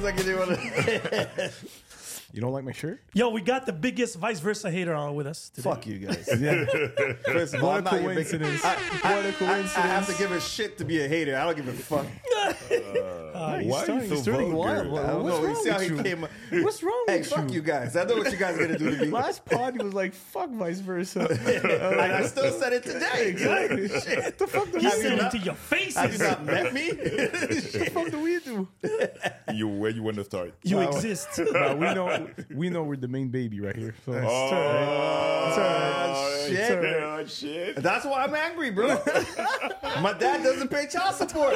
seems like you didn't want to. You don't like my shirt? Yo, we got the biggest vice versa hater on with us today. Fuck you guys. Yeah. First of all, I'm What a not your big- coincidence. I have to coincidence. give a shit to be a hater. I don't give a fuck. Why are you so turning wild. vulgar? I don't What's know. You wrong see how with he you? came. What's wrong Hey, with fuck you? you guys. I know what you guys are gonna do to me. Last pod, he was like, fuck vice versa. And I still said it today. Exactly. What the fuck do He Have you said it not- to your Have you faces. not met me? the fuck do we do? Where you want to start? You Wow. exist. Nah, we know we're the main baby right here. So it's Oh, alright. shit. It's alright. Oh, shit. That's why I'm angry, bro. My dad doesn't pay child support.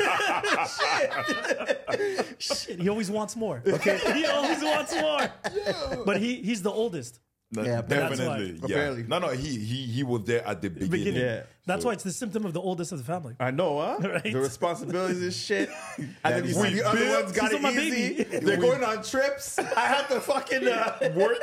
Shit, he always wants more. Okay, he always wants more. But he's the oldest. Yeah, Definitely. that's why. Yeah. Apparently. No, he was there at the beginning. Beginning. Yeah. That's why it's the symptom of the oldest of the family. I know, huh? Right. The responsibilities and shit. And then you is see the other big. ones got He's it my easy. baby. They're going on trips. I had to fucking work.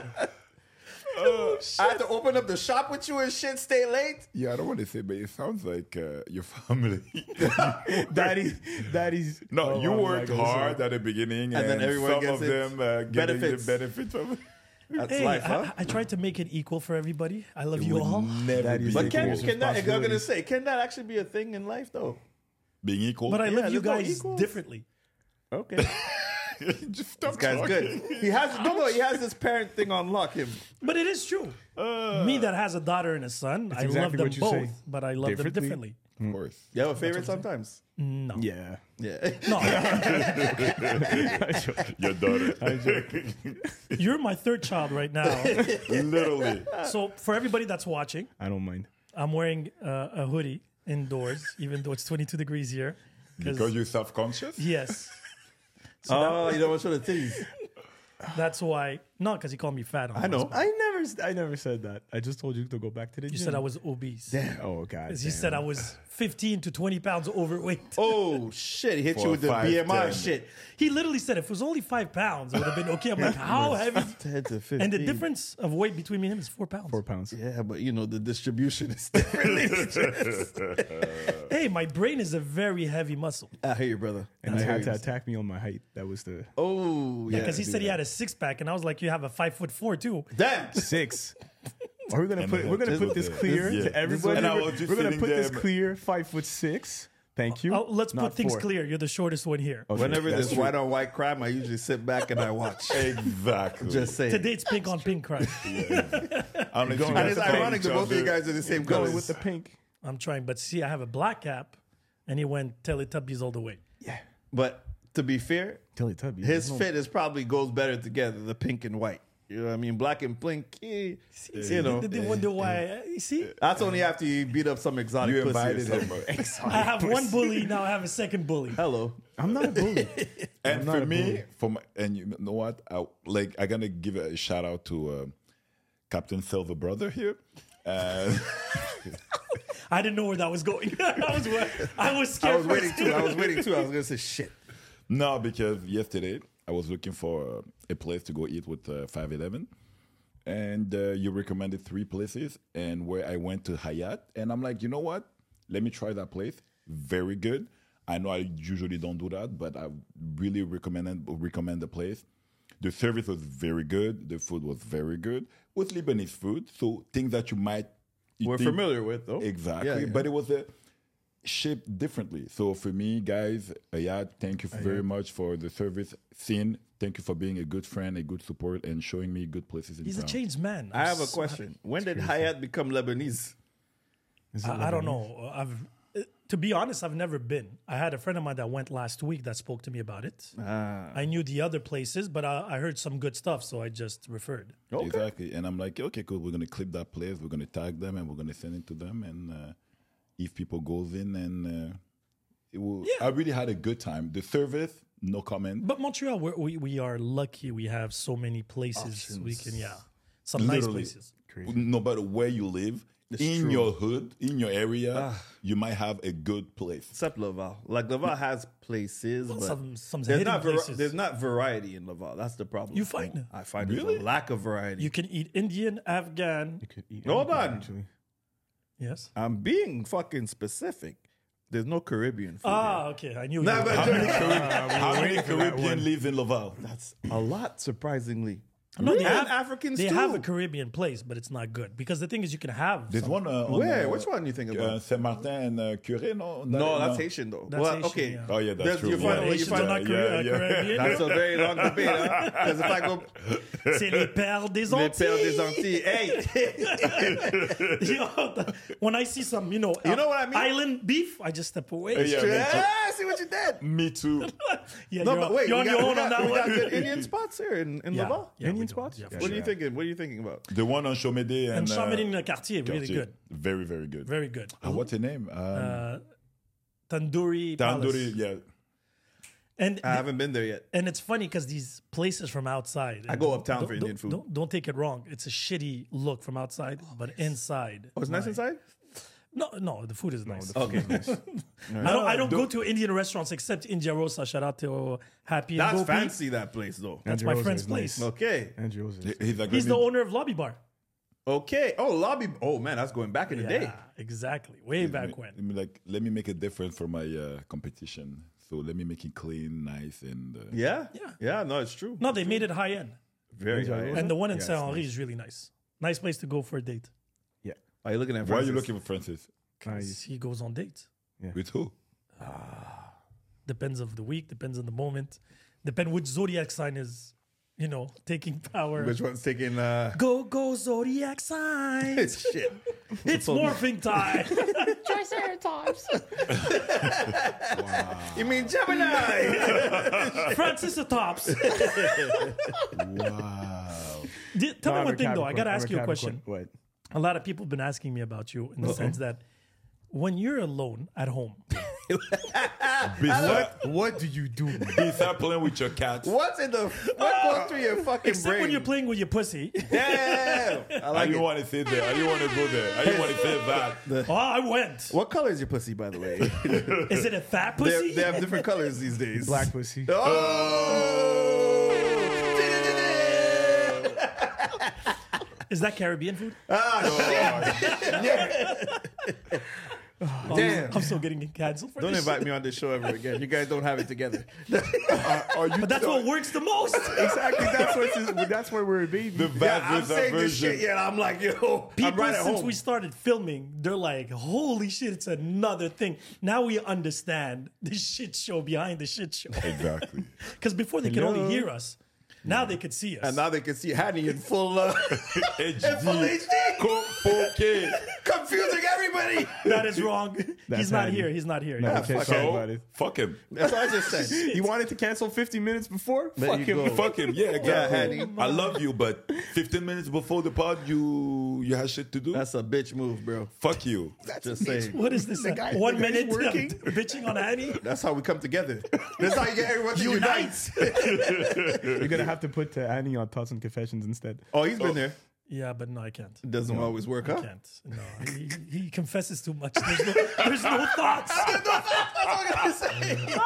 I had to open up the shop with you and shit, stay late. Yeah, I don't want to say, but it sounds like your family. Daddy's. No, oh, you I'm worked like, hard at the beginning, And then everyone some gets of it. them getting Benefits. the benefits of it. That's Hey, life, huh? I tried to make it equal for everybody. I love you Would all. never Daddy's be But taking can his that, I'm gonna responsibilities. say, can that actually be a thing in life, though? being equal. But I Yeah, love you there's no guys equals. differently. Okay. Just stop This guy's talking. good. He has he has this parent thing on lock. Him. But it is true. Me that has a daughter and a son, I love exactly them what you both, say. but I love them differently. Of course. You have a favorite sometimes? No. Yeah. Yeah. No, Your daughter. you're my third child right now. Literally. So for everybody that's watching, I don't mind. I'm wearing a hoodie indoors, even though it's 22 degrees here. Because you're self-conscious? Yes, Oh, you don't want to show the titties. that's why. No, because he called me fat. On I know. I never said that. I just told you to go back to the gym. You said I was obese. Oh god. You said I was 15 to 20 pounds overweight. Oh shit! He hit you For with the 5'10". BMI shit. He literally said if it was only 5 pounds, it would have been okay. I'm like, how heavy? 10 to 15. And the difference of weight between me and him is 4 pounds. 4 pounds. Yeah, but you know the distribution is different. Hey, my brain is a very heavy muscle. I hear you, brother. And I they hear had to you. attack me on my height. That was the Oh, yeah. Because he said he had a 6-pack, and I was like, you have a 5'4" too. Damn. 6. Are we gonna And put? We're gonna put this this- clear yeah. to everybody. And I was just We're gonna sitting put this there- clear. 5'6". Thank you. Oh, let's Not put things 4. clear. You're the shortest one here. Okay, Whenever that's there's true. white on white crime, I usually sit back and I watch. Exactly. Just saying. Today it's pink on pink crime. I'm And it's ironic that both of you guys are the same Going colors. with the pink. I'm trying, but see, I have a black cap, and he went Teletubbies all the way. Yeah. But to be fair, Teletubbies. his No- fit is probably goes better together, the pink and white. You know what I mean? Black and pink, you know. They wonder why. You see, That's only after you beat up some exotic You pussy or invited him. something. I have one bully now. I have a second bully. Hello. I'm not a bully. And not for a me, bully. and you know what? I'm gonna give a shout out to Captain Silver Brother here. I didn't know where that was going. I was I scared. was waiting too. I was going to say shit. No, because yesterday I was looking for a place to go eat with 511, and you recommended 3 places, and where I went to Hyatt, and I'm like, you know what? Let me try that place. Very good. I know I usually don't do that, but I really recommend the place. The service was very good. The food was very good. With Lebanese food, so things that you might We're think- familiar with, though. Exactly, Yeah, yeah. but it was shaped differently. So for me, guys, thank you very much for the service. Sin, thank you for being a good friend, a good support, and showing me good places in He's a town. changed man. I have a question. When did Hayat become Lebanese? I don't know. To be honest, I've never been. I had a friend of mine that went last week that spoke to me about it. I knew the other places, but I heard some good stuff, so I just referred. Exactly, and I'm like, okay, cool. We're gonna clip that place. We're gonna tag them, and we're gonna send it to them. And if people goes in, and it will. Yeah. I really had a good time. The service, no comment. But Montreal, we are lucky. We have so many places we can, some nice Literally. places. No matter where you live, in true. your hood, in your area, you might have a good place. Except Laval. Like Laval has places, but some there's hidden not places. there's not variety in Laval. That's the problem. You find? I find Really? there's a lack of variety. You can eat Indian, Afghan. Could eat Hold anything, on. actually. Yes. I'm being fucking specific. There's no Caribbean food. Ah, okay. I knew. Nah, you but- How many Caribbean live in Laval? That's a lot, surprisingly. No, they And have Africans They too. have a Caribbean place, but it's not good because the thing is, you can have. There's some- one on Where? Which one do you think about? Saint Martin and Curé, no? No, that's Haitian though. That's well, Haitian, okay. yeah. Oh yeah, that's There's- true. you find- yeah. you Haitians find- are not Caribbean. That's a very long debate, huh? Because if I go, C'est les pères des les pères des Antilles. Antilles, hey, Yo, when I see some, You know what I mean? island beef, I just step away. Yeah, me too. ah, see what you did. Me too. Yeah, No, you're, but wait, you're on we your got, own on that we got one. good Indian spots here in Laval. Yeah, Indian we do. spots? Yeah, for Yeah, What are sure. you thinking? What are you thinking about? The one on Chomedey And and Chamonix in the quartier, really Cartier. good. Very, very good. Very good. What's the name? Tandoori Tandoori, Palace. yeah. And I haven't been there yet. and it's funny because these places from outside. I go don't- uptown don't- for Indian food. Don't take it wrong. It's a shitty look from outside, but inside. Oh, it's nice my- inside? No, the food is nice. Okay. I don't go to Indian restaurants except India Rosa. Shout out to Happy and That's Gopi. fancy, that place, though. That's my friend's place. Okay. Andrew Rose. He's the owner of Lobby Bar. Okay. Oh, lobby. Oh, man, that's going back in the day. Yeah, exactly. Way back when. Let me make it different for my competition. So let me make it clean, nice, and Yeah? Yeah. Yeah, no, it's true. No, they made it high end. Very high. And the one in Yes, Saint Henri is really nice. Nice place to go for a date. Yeah. Are you looking at Why are you Francis? looking for Francis? He goes on dates. With who? Depends of the week, depends on the moment. Depend which zodiac sign is, taking power. Which one's taking Go zodiac sign. shit? It's morphing time. You mean Gemini? Francis the tops. Wow. Tell me one thing though. I gotta ask you a question. What? A lot of people have been asking me about you in the sense that when you're alone at home, What do you do? Start playing with your cat. What's in the what goes through your fucking except brain? when you're playing with your pussy. Damn! I I like didn't it. want to say that. I didn't want to go there. I didn't want to say that. Oh, I went. What color is your pussy, by the way? Is it a fat pussy? they have different colors these days. Black pussy. Oh! Is that Caribbean food? Damn! I'm still getting canceled for Don't this invite shit. me on this show ever again. You guys don't have it together. But that's what works the most. Exactly. That's why we're a baby. The Yeah, bad I'm saying this version. shit. Yeah, I'm like, yo, I'm People, right at since home. we started filming, they're like, holy shit, it's another thing. Now we understand the shit show behind the shit show. Exactly. Because before they could only hear us. Now they could see us. And now they can see Hattie in full HD. full HD. 4K. Confusing everybody. That is wrong. He's not Hattie. here. He's not here. No, Yeah. we can't fuck talk it. about it. Fuck him. That's what I just said. He wanted to cancel 50 minutes before? There Fuck you him. go. Fuck him. Yeah, exactly. Hattie. I love you, but 15 minutes before the pod, you had shit to do. That's a bitch move, bro. Fuck you. Just saying. What is this? guy- 1 the guy's minute working. bitching on Annie? That's how we come together. That's how you get everyone to unite. You're going to have to put Annie on Thoughts and Confessions instead. Oh, he's been there. Yeah, but no, I can't. It doesn't always work, huh? I can't. No, he confesses too much. There's no thoughts. That's what I'm gonna say.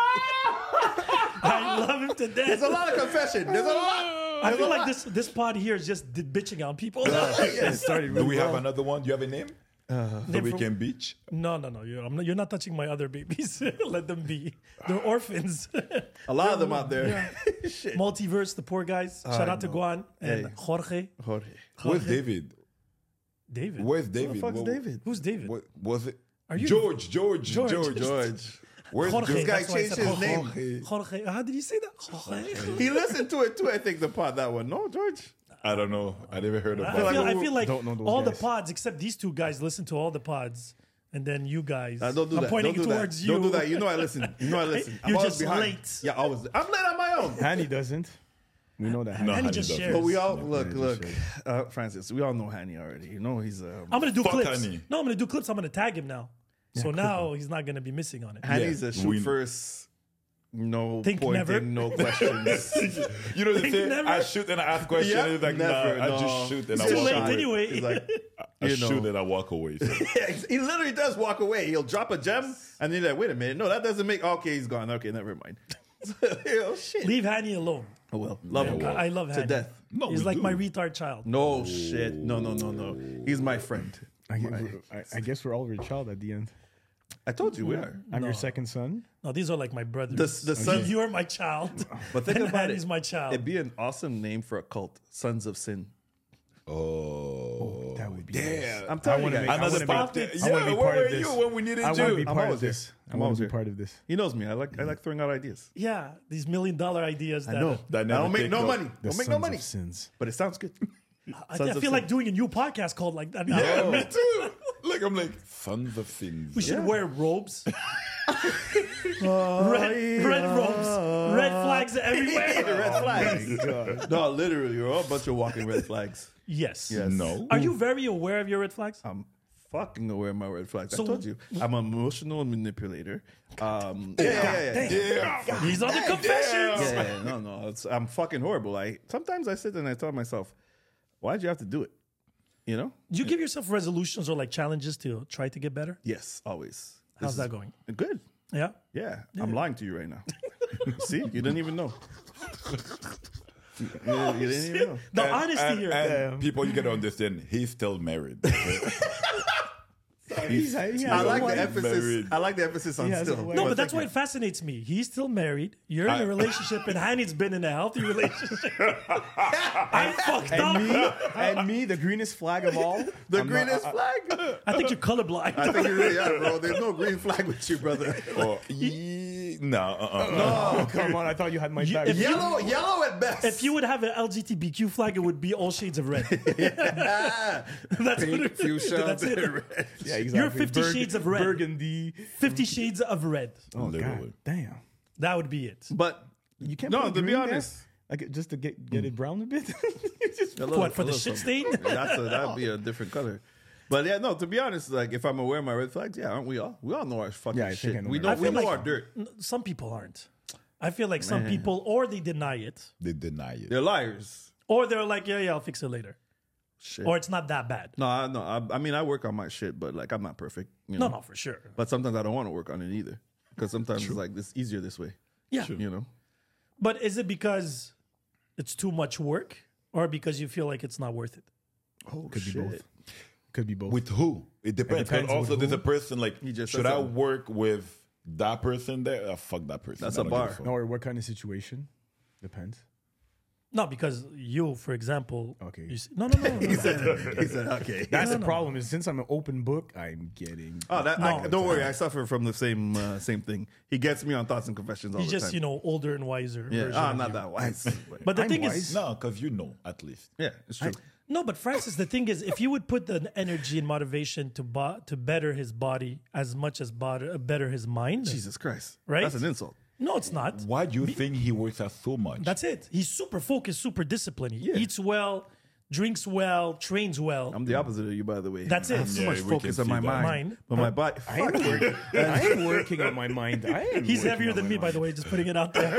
I love him to death. There's a lot of confession. There's a lot. I feel like this pod here is just bitching on people. It started Do really we have well. another one? Do you have a name? So we can beach? No. You're not touching my other babies. Let them be. They're orphans. A lot of them out there. Multiverse, the poor guys. Shout out to Guan and Hey. Jorge. Jorge. Where's David? David. Where's Who David? the fuck's What- David? Who's David? What was it? Are you- George. George. George. Where's Jorge. this guy? guy That's why I changed said his Jorge. name. Jorge. Jorge. How did you say that? Jorge. He listened to it too, I think, the pod, that one. No, George? I don't know. I never heard of I that. feel like Don't know those all guys. the pods except these two guys listen to all the pods, and then you guys. Don't do I'm that. pointing Don't do towards that. you. Don't do that. You know I listen. I'm You're always just behind. late. Yeah, always. I'm late on my own. Hanny doesn't. We know that. No, Hanny Hanny just doesn't. shares. But we all Yeah, look, just Francis. We all know Hanny already. You know he's I'm gonna do Fuck clips. Hanny. No, I'm gonna do clips. I'm gonna tag him now. So now he's not gonna be missing on it. Hanny's Yeah, a shoot we- first. No Think pointing, never. no questions. You know, they say, Never. I shoot and I ask questions. Yeah, It's like, never, nah, I no. just shoot and It's I Too walk late away. anyway. He's like, I you know. shoot and I walk away. So. he literally does walk away. He'll drop a gem, and then you're like, wait a minute, no, that doesn't make. Okay, he's gone. Okay, never mind. Oh shit. Leave Hanny alone. Oh well, love him I love to Hanny. death. No, He's we like do. my retard child. No shit. No. He's my friend. I guess we're all your child at the end. I told you we are. I'm your second son. No, these are like my brothers. The sons- You are my child. But think and about Hanny's it. my child. It'd be an awesome name for a cult, Sons of Sin. Oh, That would be damn! I'm telling you wanna guys. make- I Another wanna spot. be- Yeah, I wanna be where part were of this. you when we needed I want you? to be I'm part of always this. here. I I'm want always to be here. part of this. He knows me. I like throwing out ideas. Yeah, these $1 million ideas. That I know. That I never don't make take no no- money. The Don't make no Sons money. of Sins. But it sounds good. I Sons of feel like Sin. doing a new podcast called like that. now. Yeah, me too. Like I'm like Sons of Sins. We should Yeah. wear robes. red robes. Red flags everywhere. Red flags. No, literally, you're all a bunch of walking red flags. Yes. Yes. No. Are you very aware of your red flags? I'm fucking aware of my red flags. So- I told you. I'm an emotional manipulator. Yeah. These are the confessions. Yeah, no. I'm fucking horrible. Sometimes I sit and I tell myself, why'd you have to do it? You know? Do you give yourself resolutions or like challenges to try to get better? Yes, always. How's that going? Good. Yeah. Yeah, I'm lying to you right now. See, you didn't even know. You didn't even know. The honesty here. And people, you gotta understand, he's still married. Okay? I like the emphasis. married. I like the emphasis on He has a still. wife. No, but that's why it fascinates me. He's still married. You're in a relationship, and Hanny's been in a healthy relationship. I fucked up. And me, the greenest flag of all. The greenest flag. I think you're colorblind. I think you really are, bro. There's no green flag with you, brother. Oh, no. Oh, come on. I thought you had my back. if you- Yellow at best. If you would have an LGBTQ flag, it would be all shades of red. That's what it fuchsia, That's it. red. Yeah, exactly. You're 50 Shades of Red. Burgundy. 50 Shades of Red. Oh, Literally. God. Damn. That would be it. But You can't no, put to be green there? honest, Like, just to get it brown a bit? Just- What, for the shit stain? That'd be a different color. But yeah, no. To be honest, like if I'm aware of my red flags, yeah, aren't we all? We all know our fucking Yeah, I think shit. I know We my know red we feel know like- our dirt. Some people aren't. I feel like some people, or they deny it, They deny it. They're liars. or they're like, yeah, I'll fix it later. Shit. Or it's not that bad. No. I mean, I work on my shit, but like I'm not perfect. You know? No, for sure. But sometimes I don't want to work on it either, because sometimes it's like it's easier this way. Yeah. You know. But is it because it's too much work, or because you feel like it's not worth it? Oh, Could be shit. both. Could be both. With who? It depends. 'Cause depends also, with there's who. a person like, He just should said I something. work with that person there? Fuck that person. That's I a don't give bar. fuck. or what kind of situation? Depends. No, because you, for example. Okay. You see, no. He said, okay. That's the problem. Is since I'm an open book, I'm getting. Oh, that, No. don't worry. I suffer from the same thing. He gets me on Thoughts and Confessions all He's the just, time. older and wiser. Yeah, version I'm of not you. that wise. But the I'm thing wise. is, No, because you know, at least. yeah, it's true. no, but Francis, the thing is, if you would put the energy and motivation to better his body as much as better his mind, Jesus Christ, Right? That's an insult. no, it's not. Why do you think he works out so much? That's it. He's super focused, super disciplined. He eats well, drinks well, trains well. I'm the opposite of you, by the way. That's it. I have so Yeah, much we focus can on my see that. mind, Mind. but my body. I am working on my mind. He's heavier than me, by the way, just putting it out there.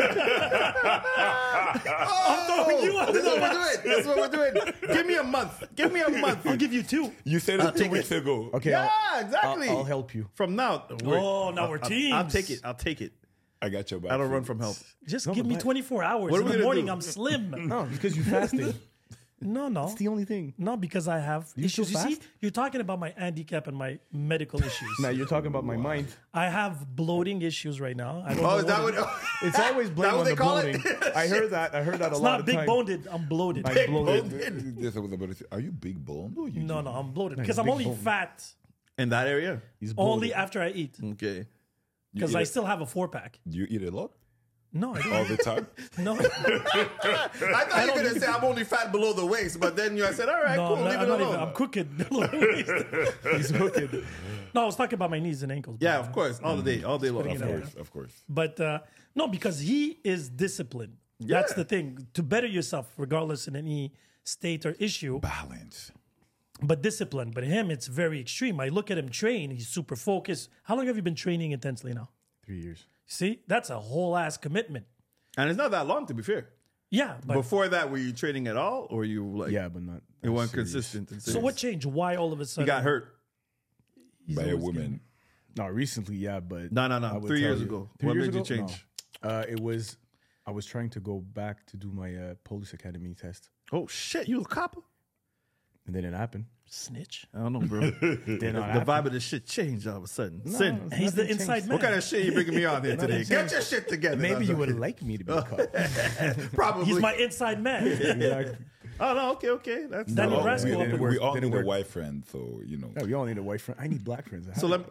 I'm throwing you out That's the what way. we're doing. That's what we're doing. Give me a month. Give me a month. I'll give you 2. You said I'll it 2 take weeks it. ago. Okay. Yeah, I'll, exactly. I'll help you. From now. Oh, now we're teams. I'll take it. I'll take it. I got your back. I don't run from help. Just No, give me but- 24 hours. What are In we the gonna morning, do? I'm slim. No, because you're fasting. No. That's the only thing. No, because I have You issues. still You see, fast? you're talking about my handicap and my medical issues. Now you're talking about my mind. I have bloating issues right now. I don't Oh, know is that what what? It's always blame what on they the call it? bloating. I heard that. I heard that a It's lot not of big time. boned. I'm bloated. I'm bloated. Yes, I was about to say, are you big boned? Or you No, I'm bloated because he's I'm big only boned. fat In that area. He's only bloated. after I eat Okay. because I still have a 4-pack. Do you eat a lot? No, I All don't. the time? No, I thought you were going to say I'm only fat below the waist, but then I said, all right, no, cool, leave I'm it not alone. even. I'm crooked. below the waist. He's hooked. No, I was talking about my knees and ankles. Yeah, but, of course, all day long. putting it Of out. course, of course. But no, because he is disciplined. That's the thing. To better yourself, regardless in any state or issue, Balance. but discipline. But him, it's very extreme. I look at him train. He's super focused. How long have you been training intensely now? 3 years. See, that's a whole ass commitment. And it's not that long, to be fair. Yeah, but Before that, were you training at all, or you like Yeah, but not. you weren't serious. consistent? And so serious? what changed? Why all of a sudden You got hurt? By a woman. No, recently, yeah, but No. I would 3 tell years you. ago. 3 What years made you ago? change? No. It was I was trying to go back to do my police academy test. Oh shit! You a cop? It didn't happen. Snitch. I don't know, bro. Did not The happen. vibe of this shit changed all of a sudden. Sin. He's the Nothing inside changed. man. What kind of shit you bringing me on here today? Get your shit together. Maybe you would would like me to be caught. probably. He's my inside man. Exactly. Oh no, okay. That's Daniel Well, Brasco up in we all Didn't need a work. white friend, so you know. No, you all need a white friend. I need black friends. so let me,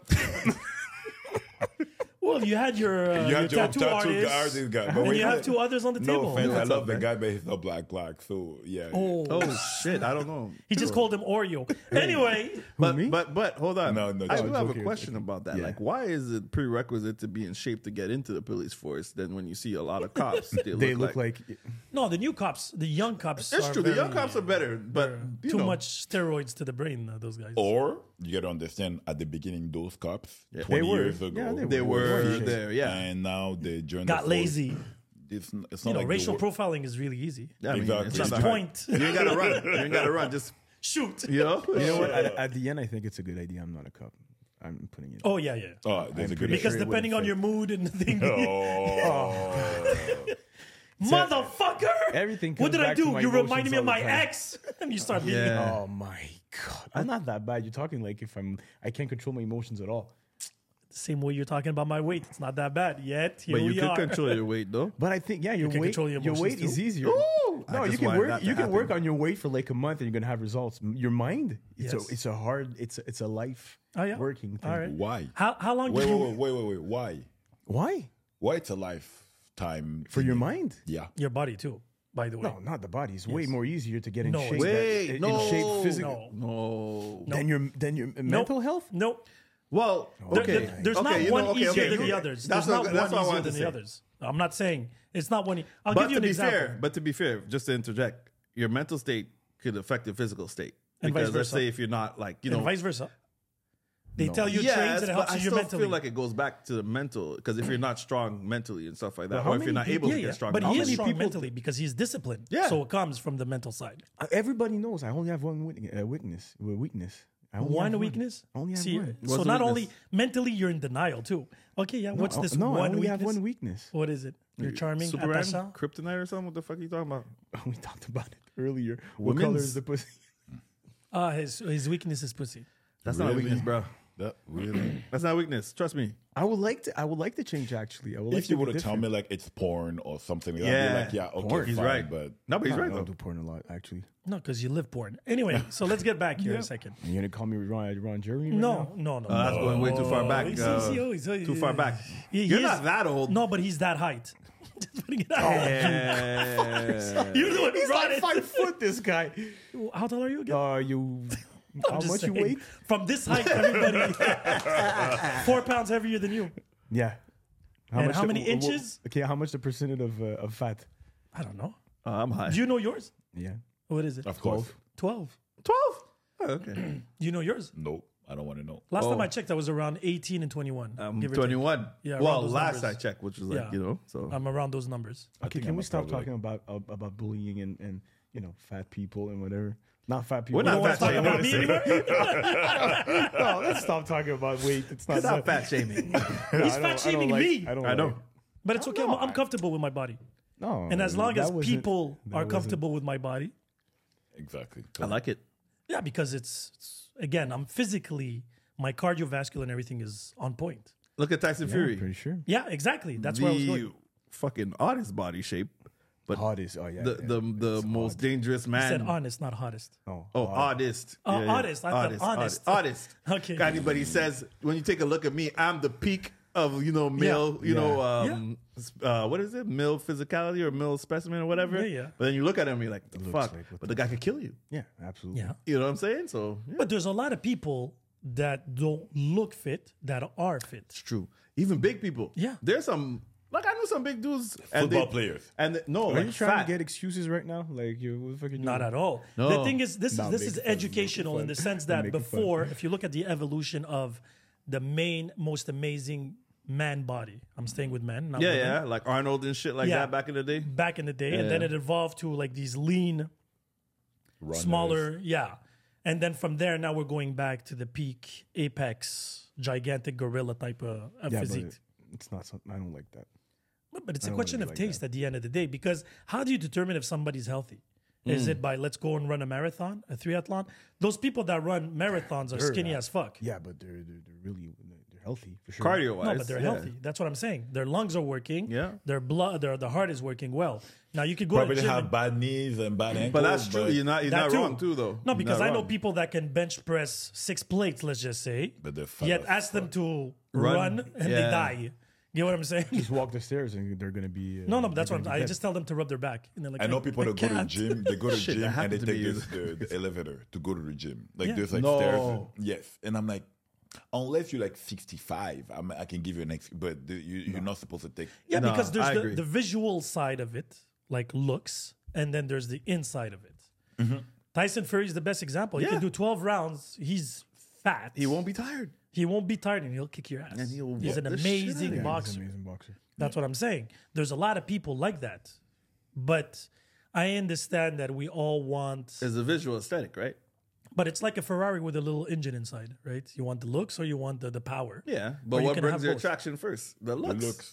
Well, you had your, your tattoo artist, guy, and you have two others on the No table. offense, I What's love up, the man? guy, but he's not black. So yeah. oh shit, I don't know. He just called him Oreo. Anyway, me? But hold on. No, I do have okay, a question about that. Yeah. Like, why is it prerequisite to be in shape to get into the police force? Then when you see a lot of cops, they look like no, the new cops, the young cops. it's are true. The young very- cops are better, but you too know, much steroids to the brain. Those guys. Or you got to understand, at the beginning, those cops Yeah. 20 They were. years ago, Yeah, they were They were. there. Yeah, and now they joined. Got the force. lazy. It's not You know, like racial they were- profiling is really easy. yeah. I mean, Exactly. it's Just not that hard. point, You ain't gotta run. You ain't gotta run. Just shoot. you know. You know what? At the end, I think it's a good idea. I'm not a cop. I'm putting it. Oh yeah. Oh, there's a good Because sure it depending would on your mood and the thing, Oh, motherfucker. Everything What comes did I back to do? my You reminded emotions me of all my the time. ex, and you start beating Yeah. me. Oh my god! I'm not that bad. You're talking like if I can't control my emotions at all. Same way you're talking about my weight. It's not that bad yet. Here But you we can are. control your weight though. But I think your can weight, control your your weight emotions is too. easier. Ooh, I No, you just can wanted work. that to You can work happen. on your weight for like a month, and you're gonna have results. Your mind, Yes. it's a hard. It's a life Oh, yeah? working thing. All right. why? How long did you? Wait. Why? Why? Why it's a lifetime For your thing? mind? Yeah. Your body too. By the way. No, not the body. It's way more easier to get in No, shape. it's- Wait, in no, shape physically. no. Than your mental health. Nope. Well, okay. There's okay, not you one know, okay, easier okay, than you- the others. That's There's what- not that's one what I easier wanted than to the say. others. I'm not saying it's not one. I'll But give you to an be example. fair, just to interject, your mental state could affect your physical state. And vice Because let's versa. say if you're not like, you And know, vice versa. They tell you yes, trains and it but helps I you still mentally. feel like it goes back to the mental. Because if you're not strong mentally and stuff like that, how or if you're many not people- able to yeah, get strong, but he mentally, is many strong people- mentally because he's disciplined. Yeah. So it comes from the mental side. Everybody knows I only have one weakness. I only One have weakness. I only have See, one. so What's the not weakness? only mentally you're in denial too. Okay, yeah. What's this No, I one only weakness? have one weakness. What is it? You're charming. Superman, attachant? kryptonite or something. What the fuck are you talking about? We talked about it earlier. What Women's? color is the pussy? His weakness is pussy. That's not a Really? weakness, bro. That really? That's not a weakness. Trust me. I would like to change actually. I would like If you to would be have told different. me like it's porn or something like that, Yeah. I'd be like, yeah, okay, Porn. He's fine, right. but No, but he's I right don't though. do porn a lot actually. No, because you live porn. Anyway, so let's get back here a second. You gonna call me Ron Jeremy? Right No, now? no. That's going way too far back. Too far back. He You're is- not that old. No, but he's that height. Just putting it out. Yeah. You're the one who He's brought like it. 5 foot. This guy. How tall are you again? You. I'm How just much you saying. weight? From this height, everybody 4 pounds heavier than you. Yeah. And how many inches? Okay, how much the percentage of fat? I don't know. I'm high. Do you know yours? Yeah. What is it? of course, 12. 12? Oh, okay. Do you know yours? no, I don't want to know. Last time I checked, I was around 18 and 21. I'm give or take. 21. Yeah, well, around those last numbers. I checked, which was like, Yeah. you know, so. I'm around those numbers. Okay, think can I'm we stop probably talking about bullying and fat people and whatever? Not fat people. We're not You want to fat talk about me shaming. anymore? No, let's stop talking about weight. It's not. It's not fat shaming. He's fat shaming me. I I know. like- But it's okay. I'm comfortable with my body. No. And as long that as wasn't- people that are wasn't- comfortable with my body, Exactly. I like it. yeah, because it's again, I'm physically, my cardiovascular and everything is on point. Look at Tyson Yeah, Fury. pretty sure. Yeah, exactly. That's where I was The going. fucking oddest body shape, but Hottest. Oh yeah. the most dangerous I man. said honest, not hottest. Oh, oddest. Oddest. I thought honest. Oddest. Okay. Anybody says when you take a look at me, I'm the peak of male. What is it? Male physicality or male specimen or whatever. Yeah, yeah. But then you look at him, you're like, the Looks fuck. like what But the guy could kill you. Yeah, absolutely. Yeah. You know what I'm saying? So yeah. But there's a lot of people that don't look fit that are fit. It's true. Even big people. Yeah. There's some. Like I know some big dudes. and Football players. And no, Are like you trying fat. to get excuses right now? Like you, what the fuck are you Not doing? at all. No. The thing is, this Not is making fun, educational making in the fun. sense I'm that making fun. before, if you look at the evolution of the most amazing man body, I'm staying with men, not Yeah, women. yeah, like Arnold and shit like Yeah. that back in the day. Back in the day, and then it evolved to like these lean, Runners. smaller, yeah. And then from there, now we're going back to the peak, apex, gigantic gorilla type of Yeah, physique. but it's not something. I don't like that. But it's a don't question really of like taste that. at the end of the day, because how do you determine if somebody's healthy? Is it by let's go and run a marathon, a triathlon? Those people that run marathons are skinny as fuck. Yeah, but they're really they're healthy for sure. Cardio wise. No, but they're healthy. That's what I'm saying. Their lungs are working. Yeah. Their heart is working well. Now you could go Probably to the gym. have bad knees and bad ankles. But that's true. You're not That wrong too, though. No, You're because not I know wrong. people that can bench press 6 plates, let's just say. But they're fat Yet as ask them to Run. run and they Yeah. die. You know what I'm saying? Just walk the stairs and they're gonna be. No, but that's they're what gonna I be just tell them to rub their back. And they're like, I know people that go to the can't. gym. They go to the Shit, gym that and happened they to take me. the elevator to go to the gym. Like Yeah. there's like No. stairs. Yes, and I'm like, unless you're like 65, I can give you an but you're not supposed to take. Yeah, No, because I there's agree. the visual side of it, like looks, and then there's the inside of it. Tyson Fury is the best example. He Yeah. can do 12 rounds. He's fat. He won't be tired. He won't be tired and he'll kick your ass. And he'll He's whoop an the shit out of amazing you. He's boxer. an amazing boxer. That's what I'm saying. There's a lot of people like that. But I understand that we all want, It's a visual aesthetic, right? but it's like a Ferrari with a little engine inside, right? You want the looks or you want the power. Yeah. Or But you what can brings have your both. attraction first? The The looks. looks.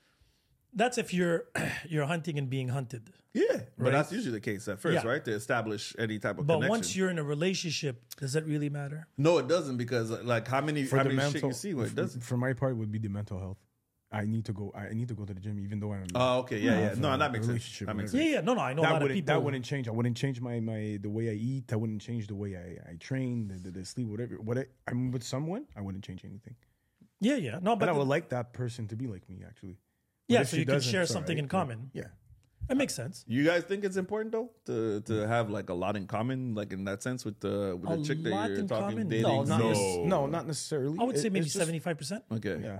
That's if you're hunting and being hunted. Yeah. But Right. that's usually the case at first, Yeah. right? To establish any type of But connection. once you're in a relationship, does that really matter? No, it doesn't, because like how many For the shit mental, you see when it doesn't. For my part, would be the mental health. I need to go to the gym, even though I'm. Oh, okay, yeah. for No, a that makes sense. relationship, That makes whatever. sense. Yeah, yeah. No, I know a lot of people. That wouldn't change. I wouldn't change my the way I eat. I wouldn't change the way I train, the sleep, whatever. I'm with someone, I wouldn't change anything. Yeah, yeah. No, But but I would like that person to be like me, actually. yeah, But if so she you can doesn't, share it's something in alright. common. Yeah. That makes sense. You guys think it's important though to have like a lot in common, like in that sense with the A chick that lot you're in talking common? dating? No, not No. No, not necessarily. I would say maybe It's just- 75%. Okay. Yeah.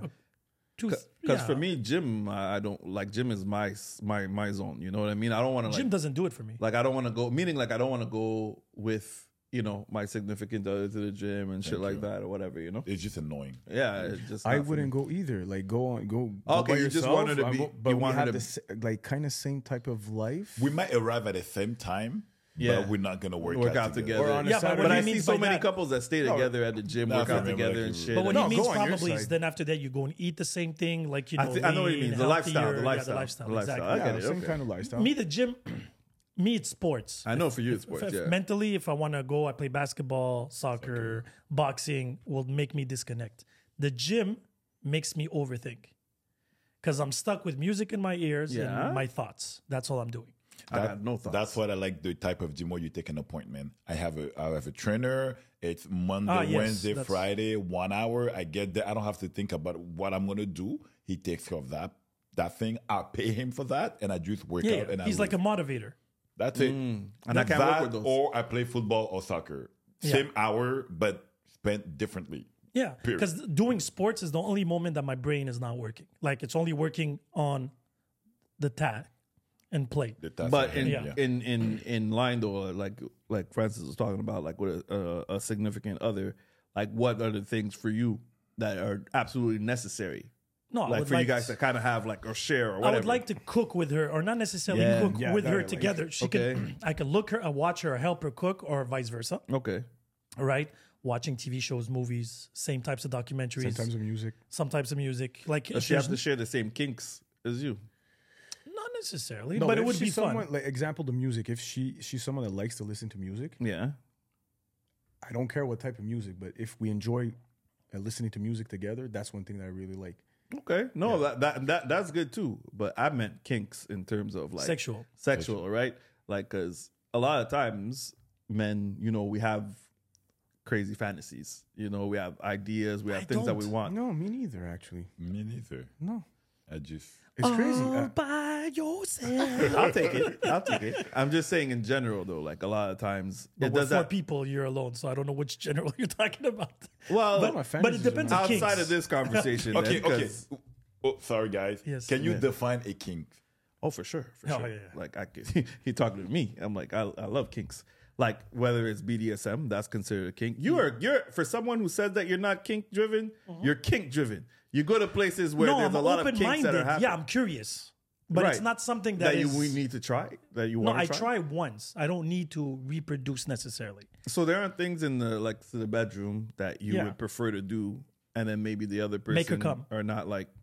Because for me, gym, I don't like gym is my zone. You know what I mean? I don't want to Gym like doesn't do it for me. I don't want to go. Meaning like I don't want to go with my significant other to the gym and shit like that or whatever. You know? It's just annoying. Yeah. It's just I not for wouldn't me. go either. Like go Okay, by you just yourself. wanted to I'm be- go- but you we wanted have to- this like kind of same type of life. We might arrive at the same time, Yeah. but we're not gonna work out together. Or on a Yeah, but Saturday. what But he I see means so by many that- couples that stay together at the gym, No, work I out remember, together like, and you- shit. But what No, he means go on your probably is side. then after that you go and eat the same thing, like I know what he lean, means. The lifestyle, healthier. the Yeah, lifestyle, the lifestyle. exactly. I yeah, get it. same Okay. kind of lifestyle. Me, the gym, me, it's sports. I know for you, it's sports. If Yeah. mentally, if I want to go, I play basketball, soccer, boxing will make me disconnect. The gym makes me overthink because I'm stuck with music in my ears Yeah. and my thoughts. That's all I'm doing. I got no thoughts. That's what I like, the type of gym where you take an appointment. I have a trainer. It's Monday, Yes, Wednesday, that's- Friday, 1 hour. I get there. I don't have to think about what I'm gonna do. He takes care of that thing. I pay him for that, and I just work Yeah, out. And he's I like a motivator. That's it. and I can't work with those. Or I play football or soccer. Yeah. Same hour, but spent differently. Yeah, Period. because doing sports is the only moment that my brain is not working. Like it's only working on the tag and play. That's But it. in, Yeah. in line though, like Francis was talking about, like with a significant other, like what are the things for you that are absolutely necessary? No, I Like would for like you guys to kind of have like or share or whatever. I would like to cook with her, or not necessarily Yeah. cook Yeah, with that her I like. together. She Okay. could, I could look her, watch her, help her cook, or vice versa. Okay. All right, watching TV shows, movies, same types of documentaries, Sometimes with music. some types of music. Like Does she have to share the same kinks as you? not necessarily, No, but it if would be she's fun. someone, like example, the music. If she's someone that likes to listen to music, Yeah. I don't care what type of music, but if we enjoy listening to music together, that's one thing that I really like. Okay. No, that's good too. But I meant kinks in terms of like Sexual. right? Like, because a lot of times men, we have crazy fantasies. We have ideas. We have things that we don't. want. No, me neither. Actually, Me neither. no, I just it's crazy. All by yourself. I'll take it. I'm just saying in general though. Like a lot of times, But it with does 4 that. people, you're alone, so I don't know which general you're talking about. Well, my But it fantasies depends are on outside kinks. of this conversation, okay. then, Okay. 'cause- Oh, sorry, guys. Yes. Can you Yeah. define a kink? Oh, for sure. Oh, yeah. Like I could, he talking to me. I'm like, I love kinks. Like whether it's BDSM, that's considered a kink. You're for someone who says that you're not kink driven, you're kink driven. You go to places where No, there's I'm a lot of kinks that open-minded. are happening. Yeah, I'm curious, but it's Right. not something that is. we need to try. That you No, want I to try once. I don't need to reproduce necessarily. So there are things in the bedroom that you Yeah. would prefer to do, and then maybe the other person Make her come. or not like.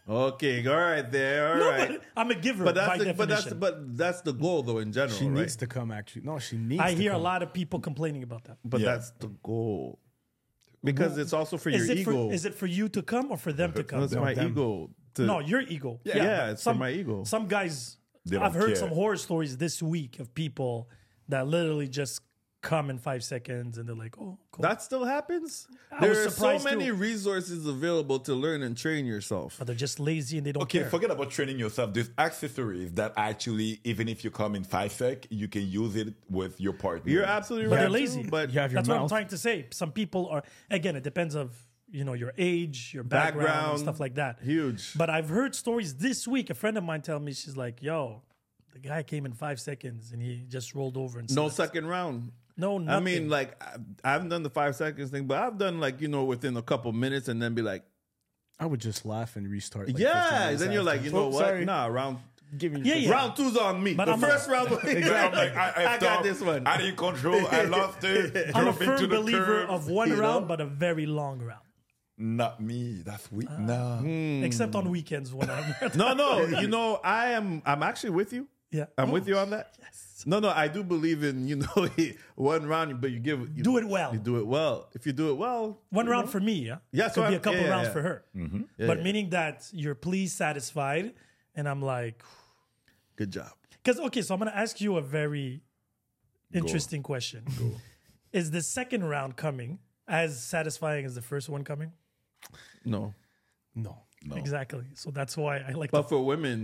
Okay, all right there, all No, right. but I'm a giver But by that's definition. but that's the goal though in general, She right? needs to come. Actually, no, she needs. I to hear a come. lot of people complaining about that. But Yeah. that's the goal. Because it's also for Is your it ego. is it for you to come or for them to come? It's my them. ego. To, No, your ego. Yeah, but it's for my ego. Some guys, They I've don't heard care. some horror stories this week of people that literally just come in 5 seconds and they're like, "Oh, cool." that still happens. I There was are so surprised many too. resources available to learn and train yourself. But they're just lazy and they don't Okay, care. forget about training yourself. There's accessories that actually, even if you come in 5 sec, you can use it with your partner. You're absolutely But right. they're too, lazy. But You have your That's what I'm mouth. trying to say. Some people are. Again, it depends of your age, your background, Background, and stuff like that. huge. But I've heard stories this week. A friend of mine tell me she's like, "Yo, the guy came in 5 seconds and he just rolled over and no slept." second round. No, I nothing. mean, like I haven't done the 5 seconds thing, but I've done like within a couple minutes, and then be like, I would just laugh and restart. Like 15 yeah. minutes Then you're after. like, you know Oh, what? sorry. Nah, round Give me. Yeah, yeah. round two's on me. But the I'm first a- round. I'm like, I I got stopped. this one. I didn't control. I lost it. I'm a Drove into firm the believer curb. of one You know? round, but a very long round. Not me. That's weak. Nah. Except on weekends when I'm No. I'm actually with you. yeah. I'm Oh, with you on that. Yes. No, I do believe in one round, but you Do it well. You do it well. If you do it well, One round for me, yeah. Yeah, so Could be I'm- a couple yeah, rounds yeah. for her. Yeah, But yeah. meaning that you're pleased, satisfied, and I'm like, good job. because okay, so I'm gonna ask you a very interesting question. Is the second round coming as satisfying as the first one coming? No, No. Exactly. So that's why I like. but to, for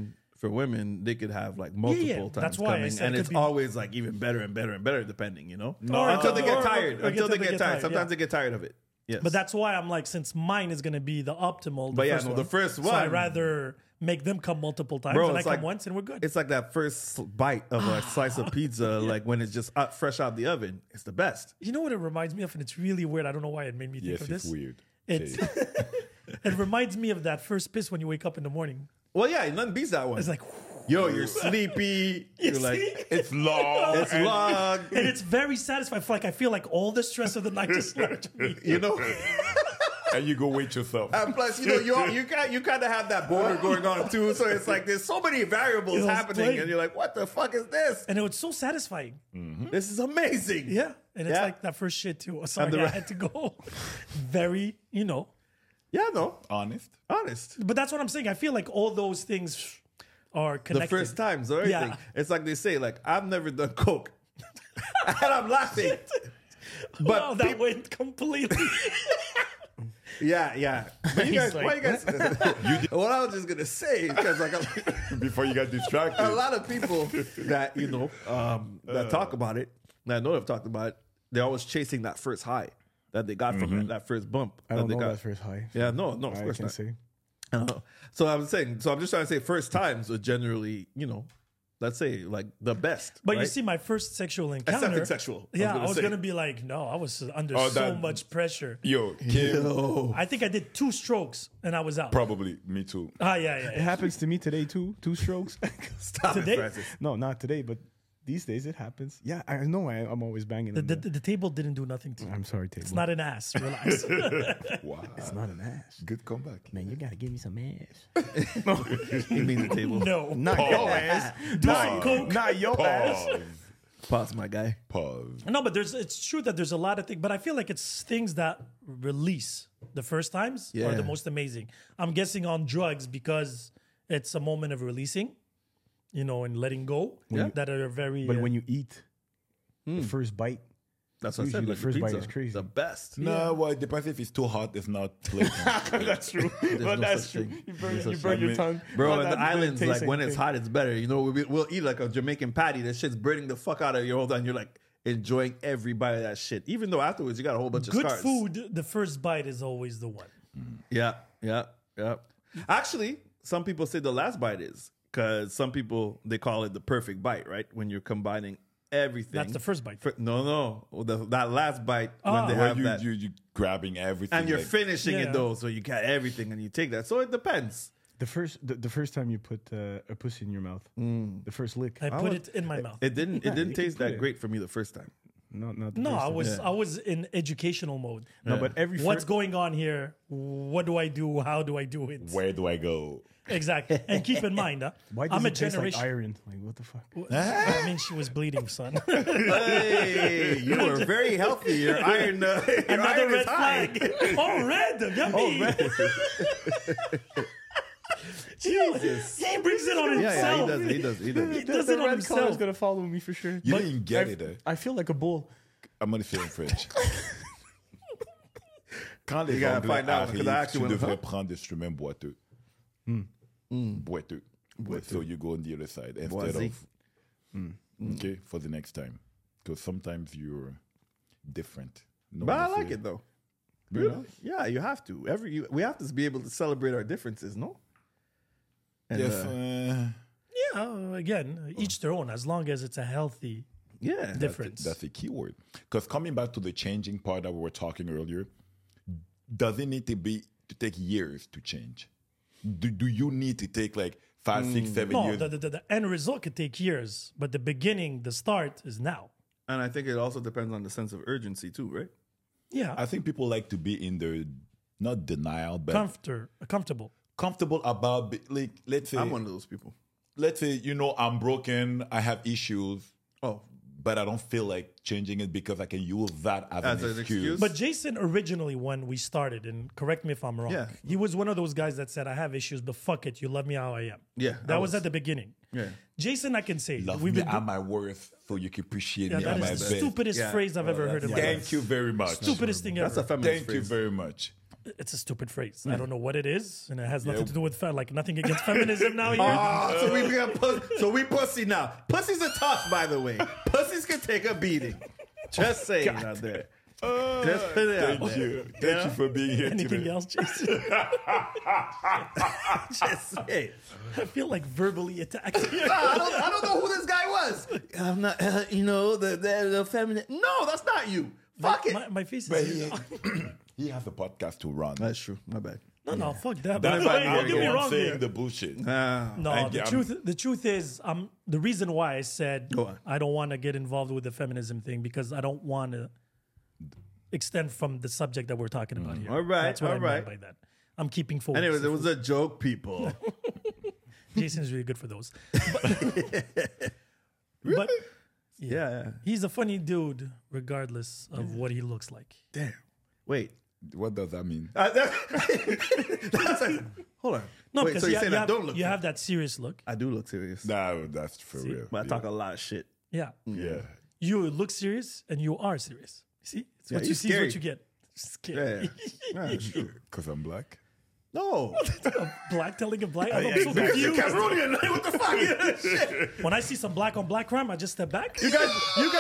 women, they could have like multiple yeah. times That's why I coming, said and it it's could be- always like even better and better and better, depending. Or- Until they get or- tired. or Until they get tired. yeah. Sometimes they get tired of it. Yes, But that's why I'm like, since mine is gonna be the optimal. But yeah, first no, one, the first So I one- rather make them come multiple times, Bro, and I it's come like- once, and we're good. it's like that first bite of a slice of pizza, like when it's just fresh out the oven. It's the best. You know what it reminds me of, and it's really weird. I don't know why it made me think Yes, of this. it's weird. It's Say it. it reminds me of that first piss when you wake up in the morning. Well, yeah, nothing beats that one. It's like, Yo, you're sleepy. You're like, see? It's long. it's long. and it's very satisfying. I feel like all the stress of the night just left me. You know. And you go wait yourself. And plus, you kind of have that boner going on too. So it's like there's so many variables It was happening, playing. and you're like, what the fuck is this? And it was so satisfying. This is amazing. Yeah. And it's Yeah. like that first shit too. Sorry, the I re- had to go. Very, Yeah, no, Honest. honest. But that's what I'm saying. I feel like all those things are The connected. first times or everything. Yeah. It's like they say, like, I've never done coke. And I'm laughing. But Wow, that went completely. yeah. But you He's guys, like, why you guys? What I was just gonna say, because like Before you got distracted. a lot of people that that talk about it, that I know have talked about it, they're always chasing that first high that they got from it, that first bump. I don't they know got. that first high. Yeah, no, of I course can not. say. So I'm saying, so I'm just trying to say, first times are generally, let's say like the best. But you right? see, my first sexual encounter. Except sexual. Yeah, I gonna was say. going to be like, no, I was under Oh, so that- much pressure. Yo, Kim. Yo. I think I did 2 strokes and I was out. Probably. Me too. Yeah. It happens to me today too. 2 strokes. Stop Today? it, Francis. No, not today, but these days it happens. Yeah, I know. I'm always banging. The table didn't do nothing to me. I'm sorry, table. It's not an ass. Relax. Wow. It's not an ass. Good comeback. Man, you gotta give me some ass. You mean the table? no. Not your ass. Not your ass. Pause. Pause, my guy. Pause. No, but it's true that there's a lot of things, but I feel like it's things that release the first times are Yeah. the most amazing. I'm guessing on drugs because it's a moment of releasing, and letting go that are very. But when you eat, the first bite, That's what I Usually said. the Like first bite pizza, is crazy. The best. No, well, it depends if it's too hot. It's not pleasant. that's true. no such thing. You burn, There's you no burn such your thing. tongue, Bro, Not in the that good islands, like tasting when it's thing. hot, it's better. We'll eat like a Jamaican patty. That shit's burning the fuck out of your whole time. You're like enjoying every bite of that shit. Even though afterwards you got a whole bunch good of scars. food, the first bite is always the one. Yeah. Actually, some people say the last bite is because some people they call it the perfect bite, right? When you're combining everything. That's the first bite. No. That last bite when they Where have that. you grabbing everything. And you're like, finishing Yeah. it though, so you got everything and you take that. So it depends. The first time you put a pussy in your mouth, the first lick. I put it in my mouth. It didn't you can taste put that it. great for me the first time. Not the No, first time. I was in educational mode. No, but every What's going on here? What do I do? How do I do it? Where do I go? Exactly. And keep in mind, Why does I'm a it taste like generation. iron? Like what the fuck? I mean, she was bleeding, son. Hey, you are very healthy. Your iron, your Another iron red is high. flag. Oh, red. Yummy. Jesus. He brings it on Yeah, himself. he does. He The does it on red color is himself. gonna follow me for sure. You didn't get it. I feel like a bull. I'm gonna say in French. Quand les You gotta Anglais find out, because I arrivent, actually tu wanna- devrais prendre des instruments boiteux. Boiteux. So you go on the other side instead Boisé. of. Okay, for the next time. Because sometimes you're different. No But I one like say- it though. You know? Yeah, you have to. We have to be able to celebrate our differences, no? And, Yes, Yeah, again, each their own, as long as it's a healthy yeah. difference. that's a key word. Because coming back to the changing part that we were talking earlier, does it need to take years to change? Do you need to take like 5, 6, 7 No, years? the end result could take years, but the beginning, the start is now. And I think it also depends on the sense of urgency too, right? Yeah, I think people like to be in the not denial, but comfortable. comfortable about like let's say I'm one of those people. I'm broken, I have issues, Oh, but I don't feel like changing it because I can use that as an excuse. But Jason originally, when we started, and correct me if I'm wrong, Yeah. he was one of those guys that said, "I have issues, but fuck it, you love me how I am." Yeah, that I was was. at the beginning. Yeah. Jason, I can say Love we've me been. at my worth, so you can appreciate Yeah, me that at my is the best. stupidest Yeah. phrase I've ever heard in my life. Thank you very much. Stupidest thing that's ever. a feminist Thank you phrase. very much. It's a stupid phrase. I don't know what it is, and it has nothing to do with like nothing against feminism now. Here, Ah, so we got we pussy now. Pussies are tough, by the way. Pussies can take a beating. Just saying out there. Just put it out Thank there. you. Thank you for being here anything today. else, Jason? Just say. I feel like verbally attacked here. I don't know who this guy was. I'm not, the feminine. No, that's not you. Fuck it. My face But is. he has a podcast to run. That's true. My bad. No, fuck that. That's But why don't get me I'm wrong saying here. the bullshit. No, And the truth is, the reason why I said Go on. I don't want to get involved with the feminism thing because I don't want to extend from the subject that we're talking about here. All right, That's what all I meant right. by that. I'm keeping focus. Anyways, it was a joke, people. Jason's really good for those. But Yeah. he's a funny dude, regardless of what he looks like. Damn. Wait. What does that mean? Hold on. No, Wait, because so you, you're saying you I have, don't look you good? have that serious look. I do look serious. No, that's for real. But I talk a lot of shit. Yeah. Yeah. You look serious and you are serious. See? It's what Yeah, you he's see is scary. what you get. Scary. Yeah. Yeah, it's true. Because I'm black. No. Black telling a black. I'm Yeah, so confused. Cameroonian. What the fuck? Shit. When I see some black on black crime, I just step back. You guys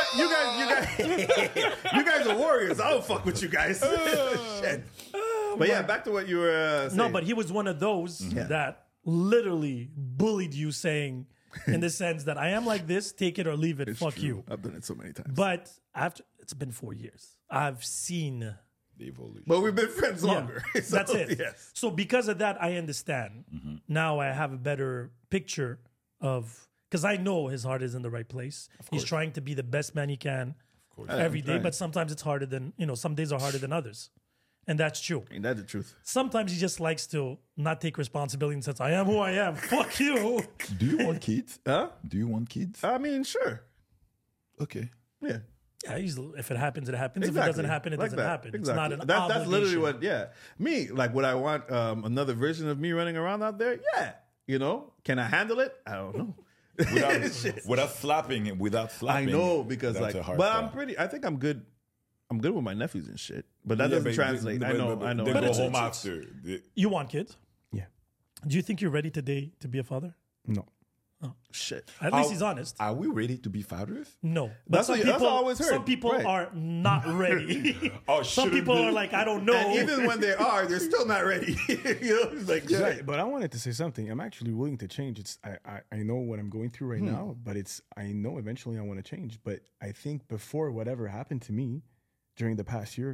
are warriors. I don't fuck with you guys. Shit. But yeah, back to what you were saying. No, but he was one of those that literally bullied you, saying, in the sense that I am like this, take it or leave it, fuck True. you. I've done it so many times. But after it's been 4 years, I've seen. The evolution. But we've been friends Yeah, longer. So, that's it. Yes. So because of that, I understand. Now I have a better picture of, because I know his heart is in the right place. He's trying to be the best man he can every day, right. but sometimes it's harder than, some days are harder than others. And that's true. Ain't that the truth? Sometimes he just likes to not take responsibility and says, I am who I am. Fuck you. Do you want kids? Huh? Do you want kids? I mean, sure. Okay. Yeah. Yeah, if it happens, it happens. Exactly. If it doesn't happen, it Like doesn't that. happen. Exactly. It's not an That's literally obligation. what, yeah. Me, like, would I want another version of me running around out there? Yeah. Can I handle it? I don't know. Without slapping him, without I slapping. know because that's like, a hard but part. I think I'm good. I'm good with my nephews and shit. But that doesn't translate. I know. They But go it's- home it's- after. You want kids? Yeah. Do you think you're ready today to be a father? No. Shit. At least he's honest. Are we ready to be fathers? No, but That's some what- people, that's what I always heard. some people Right. are not ready. Oh, some shouldn't people be. are like, I don't know. And even when they are, they're still not ready. It's like, shit. But I wanted to say something. I'm actually willing to change. I know what I'm going through right now, but I know eventually I want to change. But I think before whatever happened to me during the past year,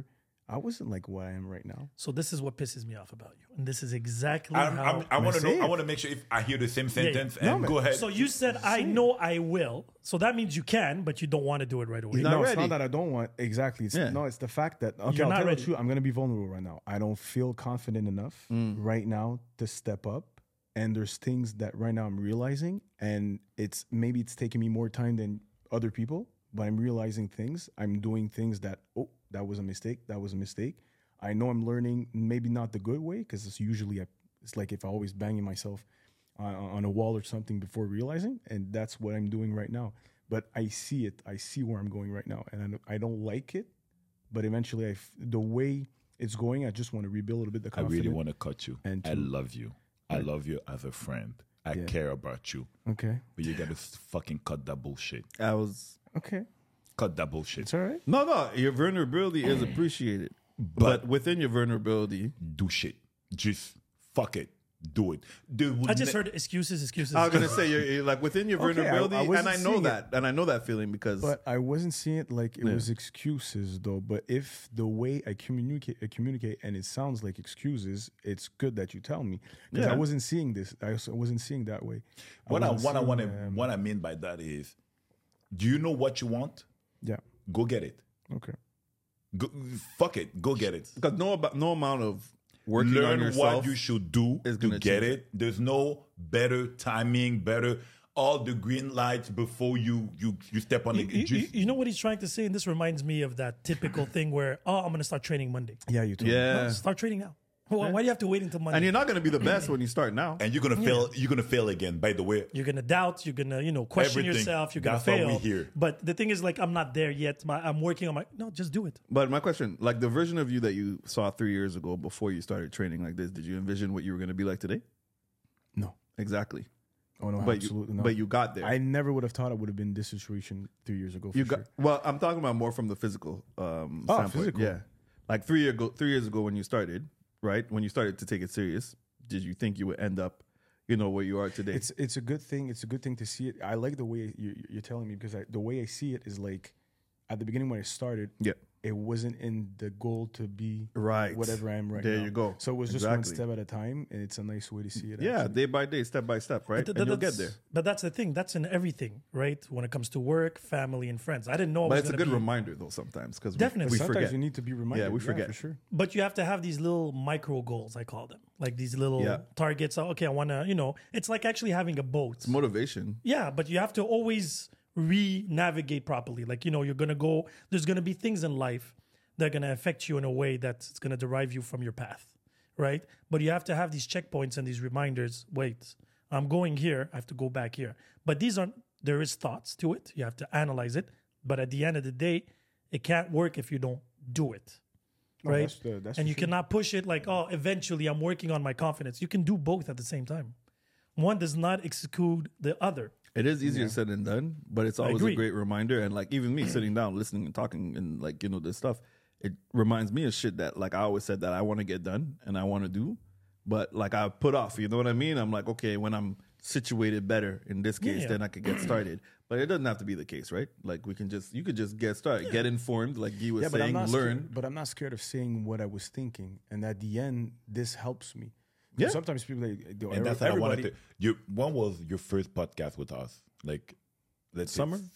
I wasn't like what I am right now. So this is what pisses me off about you, and this is exactly I how. want to know. say I it. want to make sure if I hear the same sentence. No, And man. go ahead. So you said I know I will. So that means you can, but you don't want to do it right away. not No, it's ready. not that I don't want exactly. It's, Yeah. No, it's the fact that okay, You're I'll not tell you ready. the truth. I'm gonna be vulnerable right now. I don't feel confident enough right now to step up. And there's things that right now I'm realizing, and it's taking me more time than other people, but I'm realizing things. I'm doing things that that was a mistake. That was a mistake. I know I'm learning, maybe not the good way, because it's usually it's like if I always banging myself on a wall or something before realizing, and that's what I'm doing right now. But I see it. I see where I'm going right now, and I don't like it. But eventually, the way it's going, I just want to rebuild a little bit the I confidence. really want to cut you. And I to- love you. I love you as a friend. I care about you. Okay. But you got to fucking cut that bullshit. Okay. Cut that bullshit. It's all right. No, your vulnerability is appreciated. But within your vulnerability, Do shit. Just fuck it. Do it. I just heard excuses. I was gonna say you're like within your Okay, I vulnerability, wasn't and I know seeing that, and I know that feeling because But I wasn't seeing it like it was excuses, though. But if the way I communicate, and it sounds like excuses, it's good that you tell me because Yeah. I wasn't seeing this. I wasn't seeing that way. what wasn't I mean by that is, do you know what you want? Yeah. Go get it. Okay. Go, fuck it. Go get it. because no amount of working on Learn yourself what you should do is to gonna get change it. There's no better timing, better all the green lights before you step on the You know what he's trying to say, and this reminds me of that typical thing where I'm going to start training Monday. Yeah, you told me. Yeah, Start training now. Why do you have to wait until Monday? and you're not gonna be the best when you start now. and you're gonna fail. You're gonna fail again. By the way, You're gonna doubt. You're gonna, question Everything. yourself. You're gonna That's what fail. we hear. But the thing is, like, I'm not there yet. I'm working on my. No, just do it. But my question, like the version of you that you saw 3 years ago before you started training like this, did you envision what you were gonna be like today? No. Exactly. Oh no, But absolutely you, not. but you got there. I never would have thought it would have been this situation 3 years ago. For You sure. got well. I'm talking about more from the physical standpoint. physical. Yeah, like 3 years ago when you started, right? When you started to take it serious, did you think you would end up, where you are today? It's a good thing. It's a good thing to see it. I like the way you're telling me because the way I see it is like at the beginning when I started, yeah. it wasn't in the goal to be Right. whatever I am right There now. you go. So it was just Exactly. one step at a time, and it's a nice way to see it. Yeah, actually. day by day, step by step, right? But And you'll get that's- there. But that's the thing. That's in everything, right? When it comes to work, family, and friends. I didn't know. But it's a good reminder though sometimes because Definitely. we Sometimes forget. you need to be reminded. Yeah, we forget. for sure. But you have to have these little micro goals, I call them, like these little Yeah. targets. Okay, I want to. It's like actually having a boat. Motivation. Yeah, but you have to always re-navigate properly. Like, you're going to go, there's going to be things in life that are going to affect you in a way that's going to derive you from your path, right? But you have to have these checkpoints and these reminders. Wait, I'm going here. I have to go back here. But there is thoughts to it. You have to analyze it. But at the end of the day, it can't work if you don't do it. No, Right? that's And for you sure. cannot push it like, eventually I'm working on my confidence. You can do both at the same time. One does not exclude the other. It is easier said than done, but it's always a agree. great reminder. And like even me sitting down, listening and talking and like, this stuff, it reminds me of shit that like I always said that I want to get done and I want to do, but like I put off, you know what I mean? I'm like, okay, when I'm situated better in this case, Yeah. then I could get started. But it doesn't have to be the case, right? Like you could just get started, get informed, like Guy was Yeah, but I'm saying, not learn. Scared, but I'm not scared of saying what I was thinking, and at the end, this helps me. Yeah. Sometimes people and that's what I wanted to. When was your first podcast with us? Like, let's say Summer?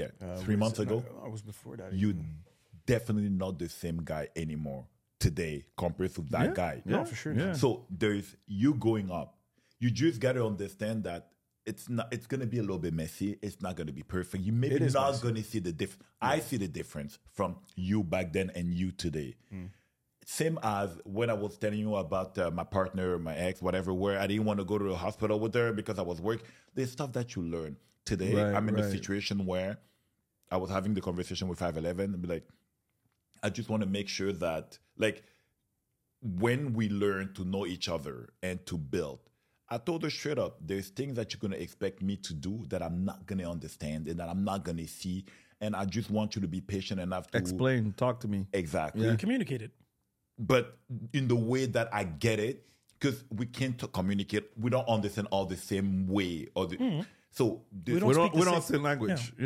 3 months ago. I was before that. You definitely not the same guy anymore today compared to that guy. No, for sure. Yeah. So there's you going up. You just got to understand that it's going to be a little bit messy. It's not going to be perfect. You maybe It is not messy. going to see the difference. I see the difference from you back then and you today. Same as when I was telling you about my partner, my ex, whatever, where I didn't want to go to the hospital with her because I was working. There's stuff that you learn. Today, Right, I'm in a right. situation where I was having the conversation with 511 and be like, I just want to make sure that, like, when we learn to know each other and to build, I told her straight up, there's things that you're going to expect me to do that I'm not going to understand and that I'm not going to see. And I just want you to be patient enough to Explain, talk to me. Exactly. Communicate it. But in the way that I get it, because we can't communicate, we don't understand all the same way. So We We speak don't the say same- language. Yeah.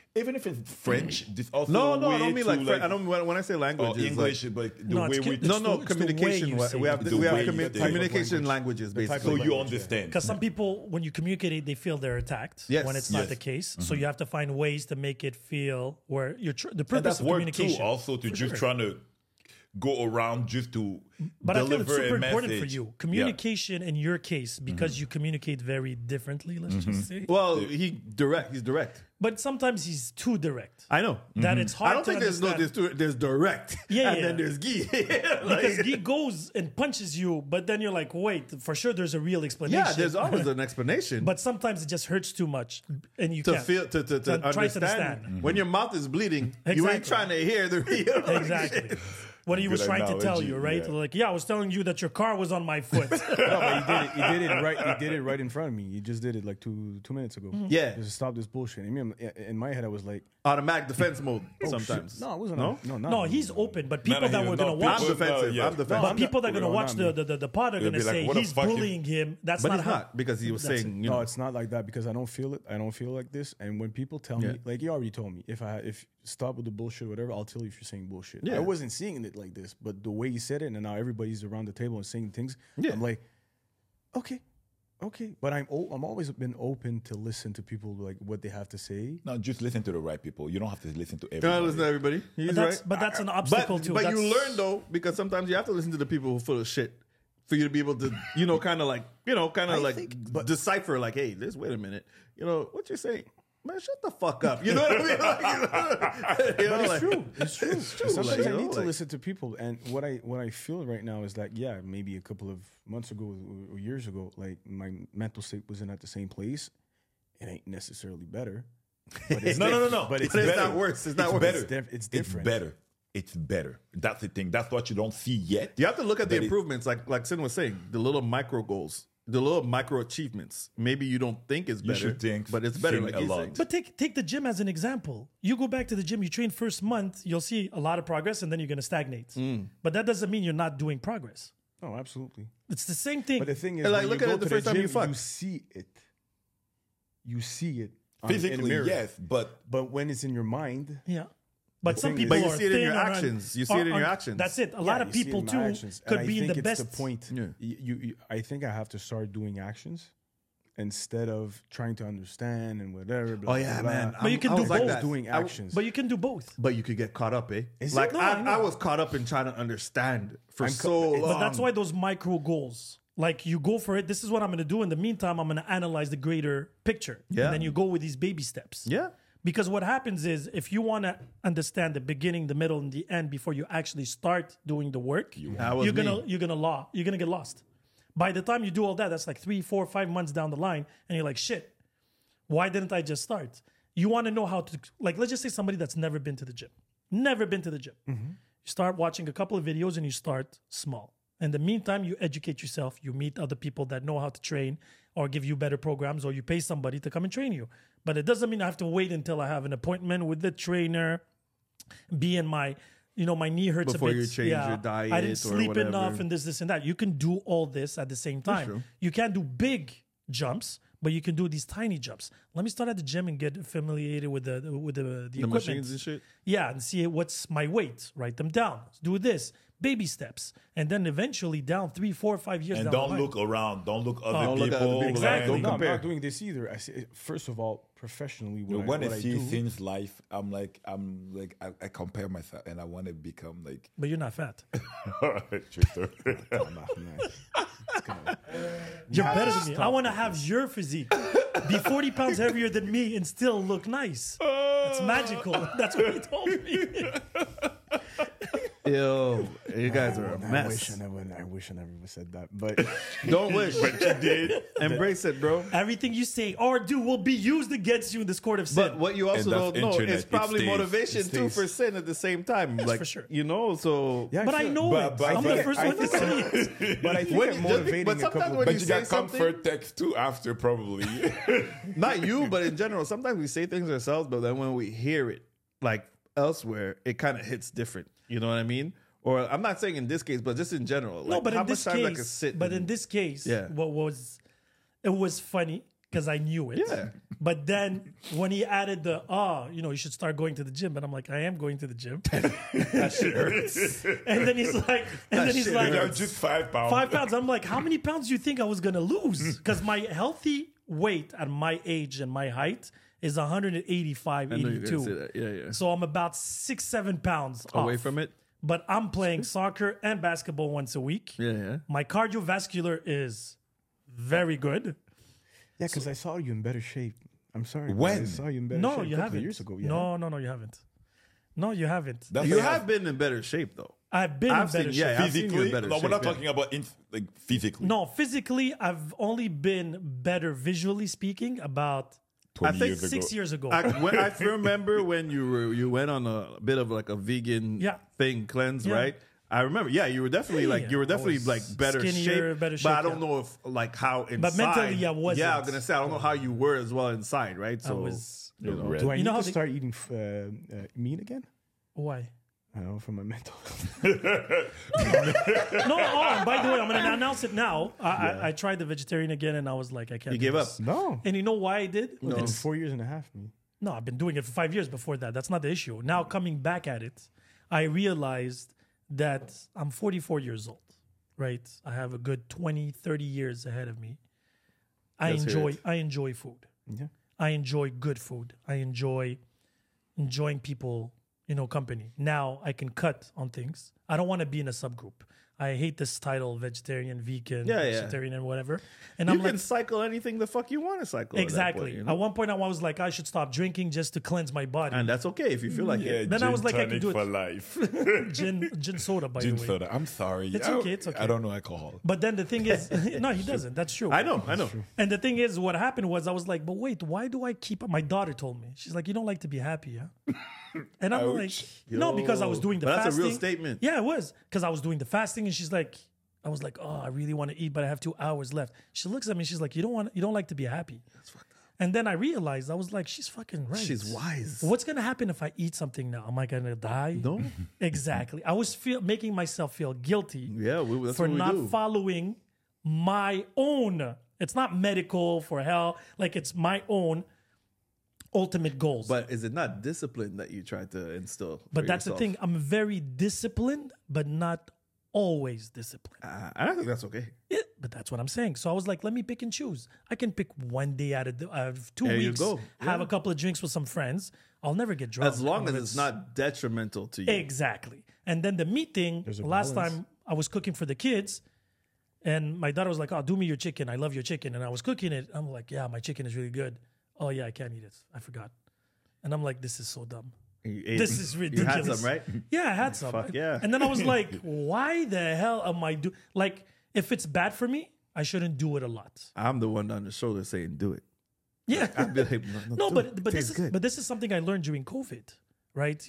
even if it's French, this also No, a I way don't mean to, like, I don't when I say language, or English, but the No, way it's we ki- no, It's the- it's the way communication. you say We it. have The way you say it. communication Language. languages The type basically. so of you language, understand. Because some people, when you communicate, they feel they're attacked. Yes. When it's not Yes. the case, so you have to find ways to make it feel where you're the And purpose that's of work too, communication. also to just trying to go around just to But I feel deliver it's super a important for message. you. Communication in your case, because you communicate very differently. Let's just say. Well, he's direct. But sometimes he's too direct. I know. That it's hard. I don't to think there's direct. Yeah, and yeah. then there's Guy. because he goes and punches you, but then you're like, wait, for sure there's a real explanation. yeah, there's always an explanation. But sometimes it just hurts too much, and you to can't feel to try to understand, understand. when your mouth is bleeding, you ain't Exactly. trying to hear the real. Exactly. What he was Good trying to tell analogy, you, right? yeah. Like, yeah, I was telling you that your car was on my foot. No, but he did it right. He did it right in front of me. He just did it like 2 minutes ago. Yeah. Just stop this bullshit. I mean, in my head, I was like, Automatic defense mode oh, sometimes. shit. No, it wasn't. No? no, he's open, but people no, that no, were no, going to people- watch, I'm defensive. yeah. I'm defensive. but people that are going to no, watch not the pod are going to be like, say what the he's fuck you- bullying him. That's but not he's how. not because he was That's saying, no, it's not like that because I don't feel it. I don't feel like this. And when people tell Yeah. me, like you already told me, if stop with the bullshit, whatever, I'll tell you if you're saying bullshit. Yeah. I wasn't seeing it like this, but the way he said it, and now everybody's around the table and saying things. Yeah. I'm like, okay. But I'm always been open to listen to people like what they have to say. No, just listen to the right people. You don't have to listen to no, everybody. listen to everybody. He's right. But that's an obstacle too. But you That's- learn though, because sometimes you have to listen to the people who are full of shit for you to be able to, kind of like, decipher like, hey, wait a minute, what you're saying. Man, shut the fuck up. You know what I mean? But it's true. It's true. Sometimes Like, I need to like- listen to people, and what I feel right now is that maybe a couple of months ago or years ago, like my mental state wasn't at the same place. It ain't necessarily better. But it's No. But it's It's better. not worse. It's not worse. better. It's different. It's better. That's the thing. That's what you don't see yet. You have to look at the That it- improvements, like Sin was saying, the little micro goals, the little micro achievements. Maybe you don't think it's You better, should think but it's better. think Like a he's lot. saying. But take the gym as an example. You go back to the gym, you train first month, you'll see a lot of progress, and then you're going to stagnate. But that doesn't mean you're not doing progress. Oh, absolutely. It's the same thing. But the thing is, Like, when look you at go it the to first time you gym, fuck. you see it. You see it in the Physically, mirror. yes, but But when it's in your mind, Yeah. But some thing is- people But you are see it in thin your or un- actions. You see it in are- your actions. That's it. A lot of you see it people in my too actions. could And be I in the think it's best. the point. Yeah. I think I have to start doing actions instead of trying to understand and whatever. Blah, Oh yeah, blah, man. blah. But you can I do was like both. that. Doing I- actions. But you can do both. But you could get caught up, eh? Is Like it? No, I know. I was caught up in trying to understand for I'm so long. But that's why those micro goals, like you go for it. This is what I'm going to do. In the meantime, I'm going to analyze the greater picture. Yeah. And then you go with these baby steps. Yeah. Because what happens is if you want to understand the beginning, the middle, and the end before you actually start doing the work, That was you're me. gonna get lost. By the time you do all that, that's like 3, 4, 5 months down the line, and you're like, shit, why didn't I just start? You want to know how to, like, let's just say somebody that's never been to the gym. You start watching a couple of videos and you start small. In the meantime, you educate yourself, you meet other people that know how to train or give you better programs, or you pay somebody to come and train you. But it doesn't mean I have to wait until I have an appointment with the trainer, be in my, my knee hurts Before a bit. you change your diet I didn't or sleep whatever. enough and this and that. You can do all this at the same time. true. You can't do big jumps, but you can do these tiny jumps. Let me start at the gym and get familiar with the the equipment. machines and shit. Yeah, and see what's my weight. Write them down. Do this. Baby steps. And then eventually down 3, 4, 5 years and down don't the line. look around. Don't look other Don't look at people. other people. Exactly. Don't No, I'm compare. not doing this either. I say, first of all, professionally, You know, what when I I see do, things life, I compare myself and I want to become like. But you're not fat. True story. I'm not, man. It's gonna- You're better than me. I want to have your physique. Be 40 pounds heavier than me and still look nice. It's magical. That's what he told me. Yo, you guys are a I wish mess. I wish I never said that, but Don't wish. But you did. Embrace it, bro. Everything you say or do will be used against you in this court of sin. But what you also And that's don't know internet. is probably It stays. motivation It too stays. for sin at the same time. Like for sure. So yeah, But I feel- know But- it. but I'm I the think- first I one to think- see it. But I think When I'm you- motivating but a sometimes couple when of you But you say got something- comfort text too after probably. not you, but in general, sometimes we say things ourselves, but then when we hear it like elsewhere, it kind of hits different. You know what I mean? Or I'm not saying in this case, but just in general. No, Like, but how in much this time I could case, sit but and- in this case, Yeah. it was funny because I knew it. Yeah. But then when he added the, you should start going to the gym. And I'm like, I am going to the gym. That shit hurts. And then he's like, You're just 5 pounds. 5 pounds. I'm like, how many pounds do you think I was going to lose? Because my healthy weight at my age and my height is 185, I know you're 82. gonna say that. Yeah. So I'm about 6-7 pounds Away off. from it. But I'm playing soccer and basketball once a week. Yeah. My cardiovascular is very good. Yeah, because I saw you in better shape. I'm sorry. When? I saw you in better No, shape you a couple haven't. of years ago. Yeah. No, you haven't. No, you haven't. That's You like have been in better shape though. I've been I've in better seen- yeah, shape. I've seen you in physically. better No, we're shape, not yeah. talking about physically. No, physically, I've only been better visually speaking about 20 I think years ago. 6 years ago. I remember when you went on a bit of like a vegan thing cleanse, Yeah. right? I remember, you were definitely was like better skinnier, shape, better but I shape, don't know if like how inside. But mentally, I wasn't. Yeah, I'm gonna say I don't know how you were as well inside, right? So was- you know, Red. Do I You need know how to they- start eating meat again? Why? I don't know, for my mental health. No, and by the way, I'm going to announce it now. I tried the vegetarian again, and I was like, I can't. you do gave up. this. No. And you know why I did? In 4 years and a half. No, I've been doing it for 5 years before that. That's not the issue. Now coming back at it, I realized that I'm 44 years old, right? I have a good 20, 30 years ahead of me. I Let's hear it. enjoy food. Yeah. I enjoy good food. I enjoy enjoying people, company. Now I can cut on things. I don't want to be in a subgroup. I hate this title, vegetarian, vegan, vegetarian, and whatever. And You I'm can like, cycle anything the fuck you want to cycle. at that exactly. point, you know? At one point, I was like, I should stop drinking just to cleanse my body. And that's okay if you feel like Yeah, it. Then I gin was like, I tonic can do it. for life. Gin soda, by Gin the way. soda. I'm sorry. It's okay, it's okay. I don't know alcohol. But then the thing is, no, he doesn't. That's true. I know. And the thing is, what happened was I was like, but wait, why do I keep? My daughter told me. She's like, you don't like to be happy, huh? And I'm like, no, because I was doing the But fasting. that's a real statement. Yeah, it was because I was doing the fasting, and she's like, I was like, oh, I really want to eat, but I have 2 hours left. She looks at me, she's like, you don't like to be happy. That's fucked up. And then I realized, I was like, she's fucking right. She's wise. What's gonna happen if I eat something now? Am I gonna die? No. Exactly. I was making myself feel guilty. Yeah, that's for what we not do. following my own. It's not medical for hell. Like it's my own ultimate goals. But is it not discipline that you try to instill? But for that's yourself? the thing. I'm very disciplined, but not always disciplined. I think that's okay. Yeah, but that's what I'm saying. So I was like, let me pick and choose. I can pick one day out of 2 There you weeks, go. have Yeah. a couple of drinks with some friends. I'll never get drunk. As long I as mean, it's not detrimental to you. Exactly. And then the meat thing, There's a last balance. time I was cooking for the kids, and my daughter was like, oh, do me your chicken. I love your chicken. And I was cooking it. I'm like, yeah, my chicken is really good. Oh, yeah, I can't eat it. I forgot. And I'm like, this is so dumb. You ate- This is You ridiculous. had some, right? Yeah, I had some. Fuck yeah. And then I was like, why the hell am I doing? Like, if it's bad for me, I shouldn't do it a lot. I'm the one on the shoulder saying, "Do it." Yeah. I'd be like, No, do but it. but Tastes this is good. but this is something I learned during COVID, right?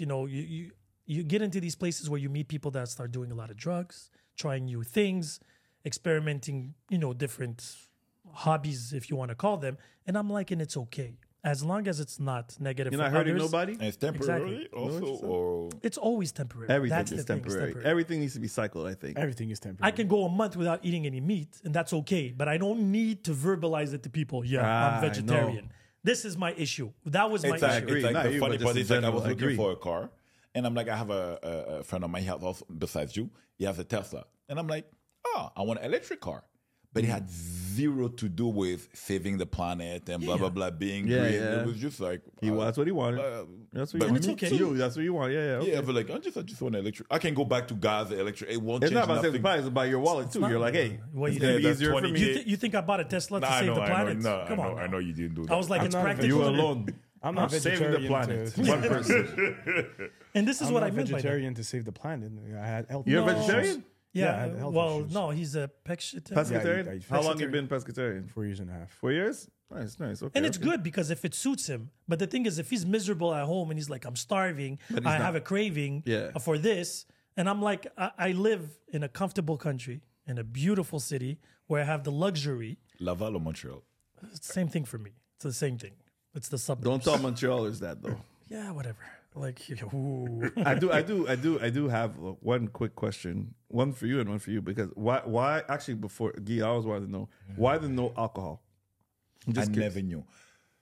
You get into these places where you meet people that start doing a lot of drugs, trying new things, experimenting, different hobbies, if you want to call them. And I'm like, and it's okay. As long as it's not negative You're for not hurting others, nobody. And it's temporary Exactly. also, or it's always temporary. Everything That's is the thing, it's temporary. Everything needs to be cycled. I think. Everything is temporary. I can go a month without eating any meat, and that's okay. But I don't need to verbalize it to people. Yeah, I I'm vegetarian. know. This is my issue. That was my it's like, issue. it's like Not the you, funny but just part in is like I general, was I looking agree. for a car, and I'm like, I have a friend of mine, he has also besides you, he has a Tesla, and I'm like, oh, I want an electric car, but it had zero to do with saving the planet and blah blah blah, being Yeah, green. yeah. It was just like That's what he wanted. That's what but he it's wanted. okay. You, that's what you want. Yeah, okay. yeah, but like I just want an electric. I can go back to gas, electric. It won't It's change not about saving the nothing. planet. It's about your wallet too. not- You're like, hey, Well, it's you gonna think be that's easier for 20 me. You think I bought a Tesla to Nah, I save know, the I know, planet? no, Come I know, on. I know you didn't do that. I was like, it's not a practical. You alone. I'm not Saving the vegetarian. planet. One person. And this is I'm what not I meant by that. vegetarian to save the planet. I had health You're a issues. vegetarian? Yeah, I Yeah, had health well, issues. no, he's a pescatarian. Pescatarian? I eat How long you pescatarian. been pescatarian? 4 years and a half. 4 years? Nice. Okay. And it's okay. good because if it suits him. But the thing is, if he's miserable at home and he's like, I'm starving, I have a craving Yeah. for this. And I'm like, I live in a comfortable country, in a beautiful city where I have the luxury. Laval or Montreal? It's the same thing for me. It's the same thing. It's the suburbs. Don't tell Montrealers that though. Yeah, whatever. Like, ooh. I do have one quick question, one for you and one for you, because why actually before Guy, I always wanted to know why the no alcohol. I'm I just curious. never knew.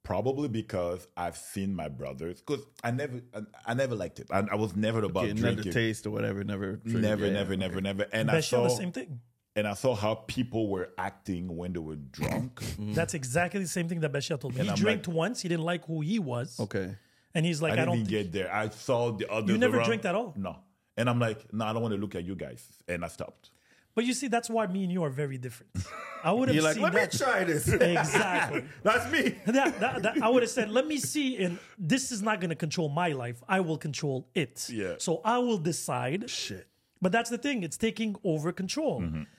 Probably because I've seen my brothers. Because I never liked it. I was never about Getting drinking. the taste or whatever, never. Never. And I Bashir, the saw same thing. and I saw how people were acting when they were drunk. That's exactly the same thing that Bashir told me. And He I'm drank like- once. He didn't like who he was. Okay. And he's like, I I, didn't don't even think. get there. I saw the others. You never around. drank at all? No. And I'm like, no, I don't want to look at you guys. And I stopped. But you see, that's why me and you are very different. I would have You're like, seen let me that. try this. Exactly. That's me. That I would have said, let me see, and this is not going to control my life. I will control it. Yeah. So I will decide. Shit. But that's the thing; it's taking over control.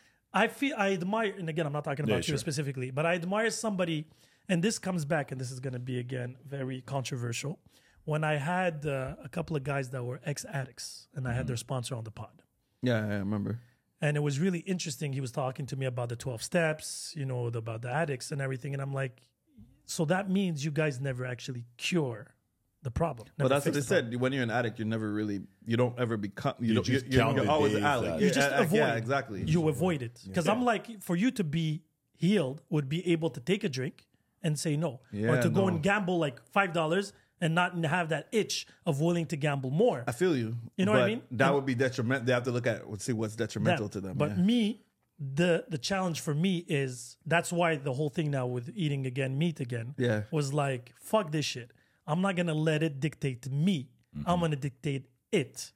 I admire, and again, I'm not talking about you sure. specifically, but I admire somebody, and this comes back, and this is going to be again very controversial. When I had a couple of guys that were ex-addicts, and I had their sponsor on the pod. Yeah, I remember. And it was really interesting. He was talking to me about the 12 steps, about the addicts and everything. And I'm like, so that means you guys never actually cure the problem. But never that's what fix they the problem. said. When you're an addict, you don't ever become. You're count the always days an addict. that- You just avoid. Yeah, exactly. You avoid it. Because I'm like, for you to be healed, would be able to take a drink and say no. Or Yeah, to go no. and gamble like $5 and not have that itch of willing to gamble more. I feel you. You know what I But mean? That would be detrimental. They have to look at see what's detrimental That- to them. But yeah. me, the challenge for me is that's why the whole thing now with eating again, meat again, Yeah. was like, fuck this shit. I'm not gonna let it dictate me. I'm gonna dictate it.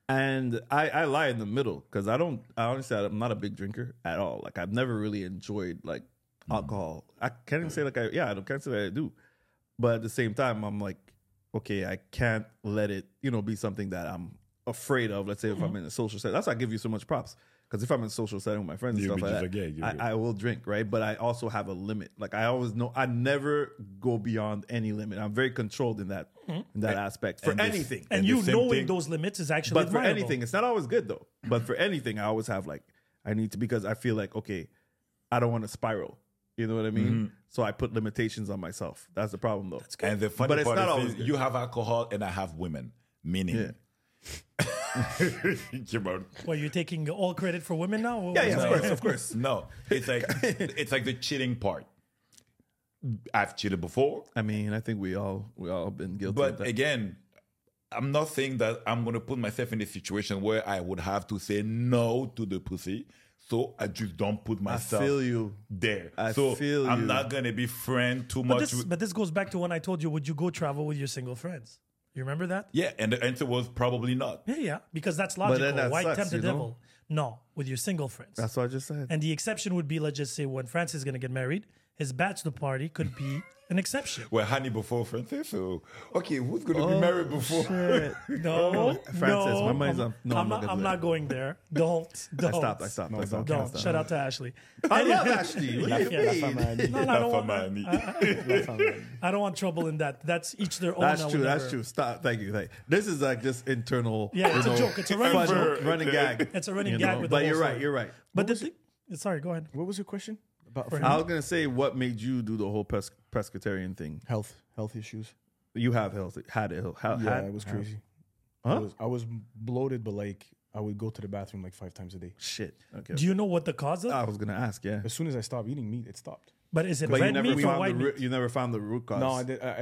And I lie in the middle because I honestly, I'm not a big drinker at all. Like I've never really enjoyed like alcohol. I can't even say like I can't say that I do. But at the same time, I'm like, okay, I can't let it, be something that I'm afraid of. Let's say if I'm in a social setting. That's why I give you so much props. Because if I'm in a social setting with my friends and You'll stuff be like just that, like, yeah, you're I will drink, right? But I also have a limit. Like I always know, I never go beyond any limit. I'm very controlled in that aspect for and this- anything. And the you same knowing thing- those limits is actually But for admirable. anything, it's not always good though. But for anything, I always have like, I need to, because I feel like, okay, I don't want to spiral. You know what I mean? So I put limitations on myself. That's the problem though. And the funny But it's part not is always good. you have alcohol and I have women. Meaning, Well, you're taking all credit for women now? Yeah, of course. no, it's like the cheating part. I've cheated before, I mean, I think we all been guilty of but that. again, I'm not saying that I'm going to put myself in a situation where I would have to say no to the pussy. So I just don't put myself feel you. there. I so feel I'm you. not going to be friend too But much. this goes back to when I told you, would you go travel with your single friends? You remember that? Yeah, and the answer was probably not. Yeah, because that's then logical. that Why sucks, tempt the you know? devil? No, with your single friends. That's what I just said. And the exception would be, let's just say, when Francis is going to get married, his bachelor party could be an exception. We're honey before Francis, so okay, who's going to be married before? No, Francis, no, my mind's on. No, I'm not going there. Don't. I stopped. No, I stopped. Don't. Shout out to Ashley. I love Ashley. What do you Yeah, mean? No, I don't want. Famani. I don't want trouble in that. That's each their own. That's I would true. That's never- true. Stop. Thank you. This is like just internal. Yeah, it's a joke. It's a running fun joke. running gag. It's a running you gag know? with the But whole you're right. story. You're right. But the thing. Sorry, go ahead. What was your question about For friends? I was gonna say, what made you do the whole pescatarian thing? health issues? You have health. Had it. Yeah, it was crazy. Huh? I was bloated, but like I would go to the bathroom like 5 times a day. Shit. Okay. Do you know what the cause is? I was gonna ask. Yeah. As soon as I stopped eating meat, it stopped. But is it But you red never meat or found white the meat? you never found the root cause. No,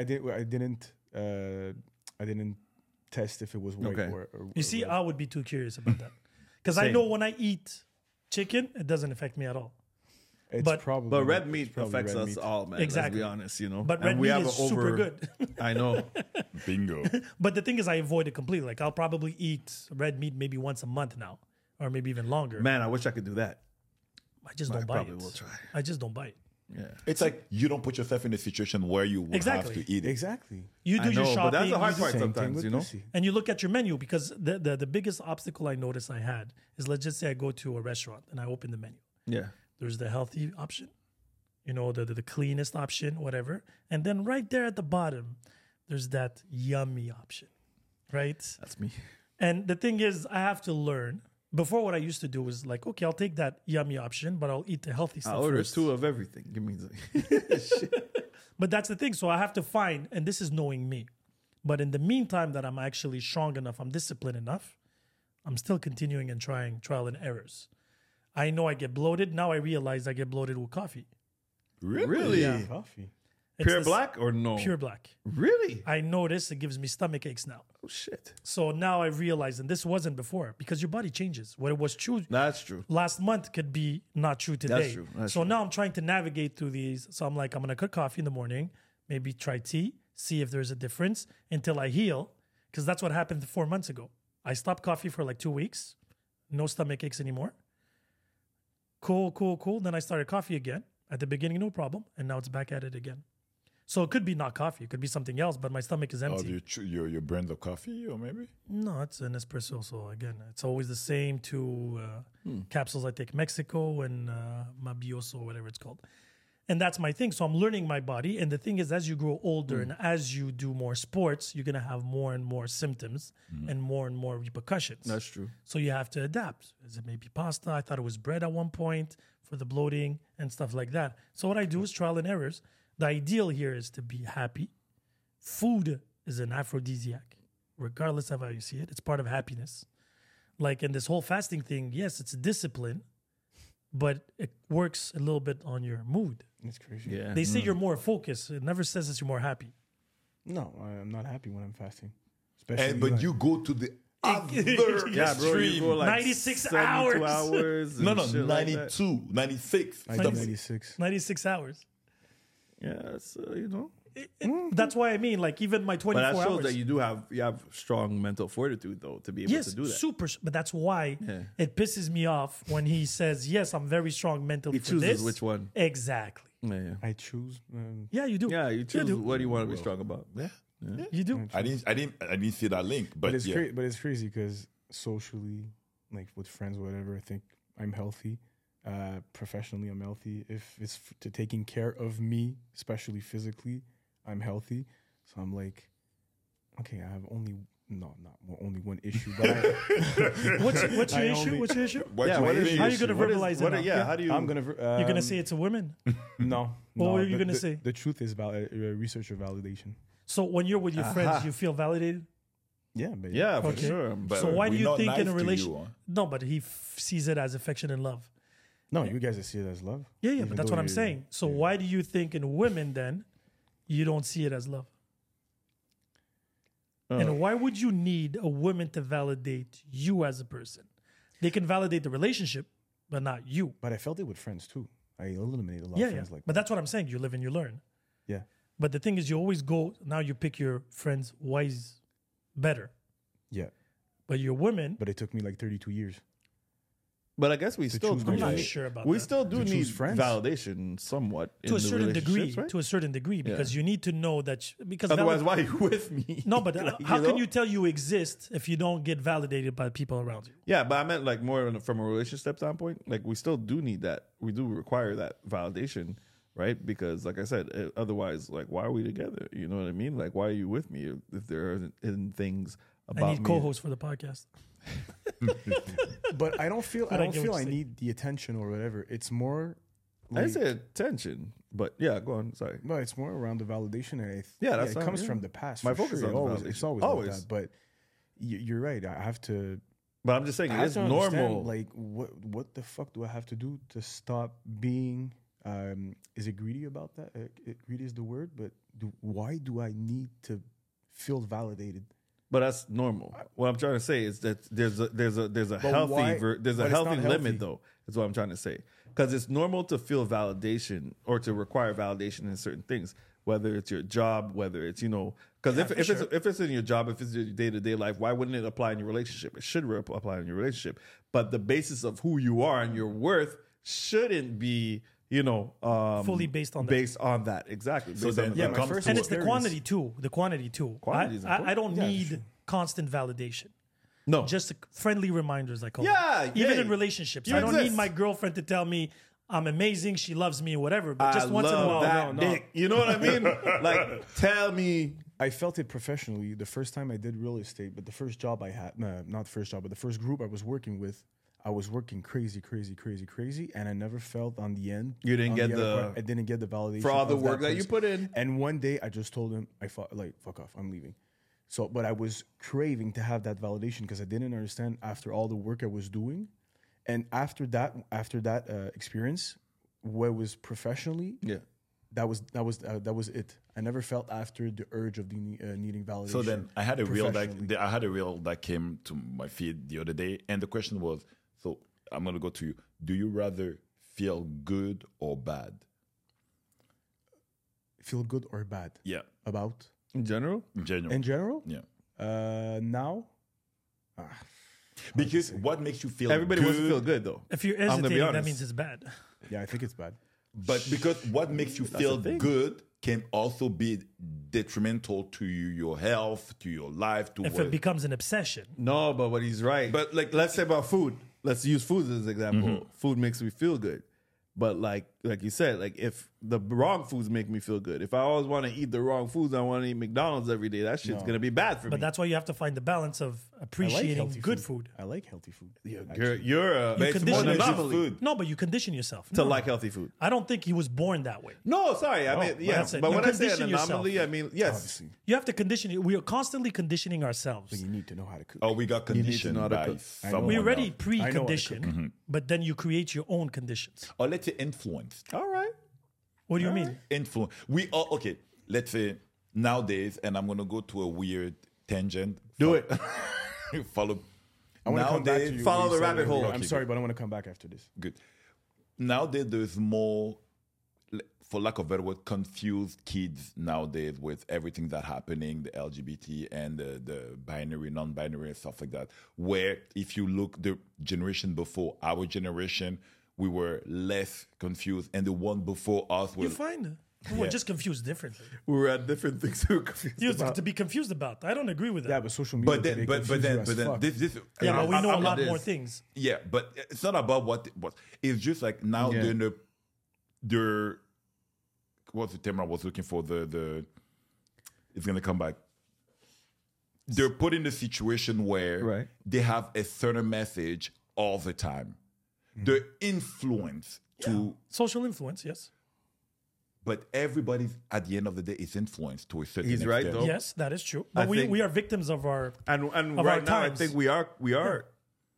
I didn't test if it was white Okay. or You see, red. I would be too curious about that because I Same. know when I eat chicken, it doesn't affect me at all. It's but- probably But red it's meat probably affects red us meat. all, man. Exactly. Let's be honest. You know. But And red we meat have is an super good. I know. Bingo. But the thing is, I avoid it completely. Like I'll probably eat red meat maybe once a month now, or maybe even longer. Man, I wish I could do that. I just I don't buy probably it. will try. I just don't buy it. Yeah. It's like you don't put yourself in a situation where you would Exactly. have to eat it. Exactly. You do I your know, shopping, but that's the hard you do- part Same thing sometimes. with You know. pussy. and you look at your menu because the biggest obstacle I noticed I had is, let's just say I go to a restaurant and I open the menu. Yeah. There's the healthy option, the cleanest option, whatever. And then right there at the bottom, there's that yummy option, right? That's me. And the thing is, I have to learn. Before, what I used to do was like, okay, I'll take that yummy option, but I'll eat the healthy I stuff order first. 2 of everything. Give me. But that's the thing. So I have to find, and this is knowing me. But in the meantime, that I'm actually strong enough, I'm disciplined enough, I'm still continuing and trying trial and errors. I know I get bloated. Now I realize I get bloated with coffee. Really? Coffee. Pure black or no? Pure black. Really? I notice it gives me stomach aches now. Oh shit. So now I realize, and this wasn't before, because your body changes. What it was true That's true. last month could be not true today. true. That's so true. now I'm trying to navigate through these. So I'm like, I'm gonna cut coffee in the morning, maybe try tea, see if there's a difference until I heal. Because that's what happened 4 months ago. I stopped coffee for like 2 weeks, no stomach aches anymore. Cool. Then I started coffee again. At the beginning, no problem, and now it's back at it again. So it could be not coffee, it could be something else, but my stomach is Oh, empty. do you your brand of coffee or maybe? No, it's an espresso. So again, it's always the same two capsules I take, Mexico and Mabioso, whatever it's called. And that's my thing. So I'm learning my body. And the thing is, as you grow older and as you do more sports, you're going to have more and more symptoms and more repercussions. That's true. So you have to adapt. Is it maybe pasta? I thought it was bread at one point for the bloating and stuff like that. So what I do is trial and errors. The ideal here is to be happy. Food is an aphrodisiac, regardless of how you see it. It's part of happiness. Like in this whole fasting thing, yes, it's a discipline, but it works a little bit on your mood. It's crazy. Yeah. They say you're more focused. It never says that you're more happy. No, I'm not happy when I'm fasting. But like- you go to the other Yeah, bro. You go like 96 72 hours. hours. No, and shit like that. 92, 96. I did 96. 96 hours. Yeah, it's, you know. That's why I mean, like even my 24 But that shows hours. that you have strong mental fortitude though to be able Yes, to do that. super. But that's why Yeah. it pisses me off when he says, "Yes, I'm very strong mentally He for chooses this." which one. Exactly. Yeah. I choose. Yeah, you do. Yeah, you choose do. what you want to be strong about. Yeah. You do. I didn't see that link, but, But it's yeah. but it's crazy because socially, like with friends, whatever, I think I'm healthy. Professionally, I'm healthy. If it's to taking care of me, especially physically, I'm healthy. So I'm like, okay, I have only one issue, but What's your I issue? only- What's your issue? What's Yeah, your what is issue? How are you gonna what is- verbalize it what now? are- Yeah, how do you? I'm gonna. You're gonna say it's a woman. No. What were you the- gonna the- say? The truth is research or validation. So when you're with your friends, you feel validated. Yeah, but Yeah, for Okay. sure. But So why do we're you not think nice in a to you, relation? huh? No, but he sees it as affection and love. No, you guys see it as love. Yeah, Even but that's though what I'm you're- saying. So why do you think in women then you don't see it as love? And why would you need a woman to validate you as a person? They can validate the relationship, but not you. But I felt it with friends too. I eliminated a lot Yeah, of yeah. friends like But that. that's what I'm saying. You live and you learn. Yeah. But the thing is, you always go, now you pick your friends wise better. Yeah. But your women, But it took me like 32 years. But I guess we still choose do. my I'm not friends. sure about We that. still do To need choose friends? validation somewhat To in a the certain degree, relationships, right? to a certain degree, because you need to know that, because Otherwise, why are you with me? no, but Like, how know? can you tell you exist if you don't get validated by people around you? Yeah, but I meant like more from a relationship standpoint. Like we still do need that. We do require that validation, right? Because like I said, otherwise, like why are we together? You know what I mean? Like why are you with me if there are things about I need me? co-hosts for the podcast. But I don't feel But I get what I you're saying. need the attention or whatever. It's more I like, said attention, but yeah, go on. Sorry. no, it's more around the validation, and Yeah, that's it fine, comes yeah. from the past. My for focus sure. on the Always, validation. it's always Always. like that. But you're right. I have to. But I'm just saying I it have is to understand, normal. Like, what the fuck do I have to do to stop being? Is it greedy about that? Greedy is the word, but why do I need to feel validated? But that's normal. What I'm trying to say is that there's a But healthy why- there's a but it's healthy not healthy. limit though. Is what I'm trying to say. Because it's normal to feel validation or to require validation in certain things, whether it's your job, whether it's because if it's in your job, if it's your day to day life, why wouldn't it apply in your relationship? It should apply in your relationship. But the basis of who you are and your worth shouldn't be Fully based on that. based on that exactly. So Based then on yeah, the my fact. first And it's the experience- quantity too. The quantity too. Quantity is I don't Yeah, need sure. constant validation. No, Just friendly reminders, I call Yeah, it. Even yeah. in relationships. You I don't exist. need my girlfriend to tell me I'm amazing, she loves me, whatever. But just I once in a love while. that dick. You know what I mean? Like, tell me. I felt it professionally the first time I did real estate, but the first job I had, no, not the first job, but the first group I was working with, I was working crazy, and I never felt on the end. You didn't on get other the- part, I didn't get the validation For all the of work that you person. put in. And one day I just told him, fuck off, I'm leaving. So, but I was craving to have that validation because I didn't understand after all the work I was doing, and after that experience, what was professionally, Yeah. that was it. I never felt after the urge of needing validation. So then I had a reel professionally. that came to my feed the other day, and the question was, so I'm gonna go to you. Do you rather feel good or bad? Feel good or bad? Yeah, About? In general? in general. In general? Yeah, now? because what makes you feel Everybody good, wants to feel good, though. If you're gonna be hesitating, that honest. means it's bad. Yeah, I think it's bad. But because what makes you feel the thing. good can also be detrimental to your health, to your life, to If what. it becomes an obsession. No, but he's right. But, like, let's say about food. Let's use food as an example. Food makes me feel good. But like you said, like if the wrong foods make me feel good, if I always want to eat the wrong foods, I want to eat McDonald's every day. That shit's gonna be bad for But me. that's why you have to find the balance of I like appreciating healthy good food. I like healthy food. You're a You it's more condition than yourself. anomaly No, but you condition yourself. to No. like healthy food. I don't think he was born that way. No, sorry. I mean, yeah. that's it. But You when I say an condition yourself. anomaly, I mean yes. Obviously, You have to condition. We are constantly conditioning ourselves. you need to know how to cook. Oh, we got need to conditioned know how to by cook. someone We already else. pre-conditioned, but then you create your own conditions. Or let's say influenced. All right. What do you mean? Influence. We all okay. Let's say nowadays, and I'm gonna go to a weird tangent. Do it. Follow. I want to come back to you. Follow what you the said rabbit earlier. hole. I'm Okay, sorry, but I want to come back after this. Good. Nowadays, there's more, for lack of a better word, confused kids nowadays with everything that's happening, the LGBT and the binary, non-binary, and stuff like that. Where if you look the generation before our generation, we were less confused, and the one before us You was. find we're just confused differently. We were at different things we were confused You about. to be confused about. I don't agree with that. Yeah, but social media. But then, today but confuse then, you as but then, fuck. this. yeah, but we know a I'm lot not more this. things. Yeah, but it's not about what it was. It's just like now Yeah. the what's the term I was looking for? The it's gonna come back. They're put in the situation where Right. they have a certain message all the time. The influence to, Social influence, yes. but everybody at the end of the day is influenced to a certain He's right, extent. though. Yes, that is true. But think- we are victims of our. And Of right our now, I times. think we are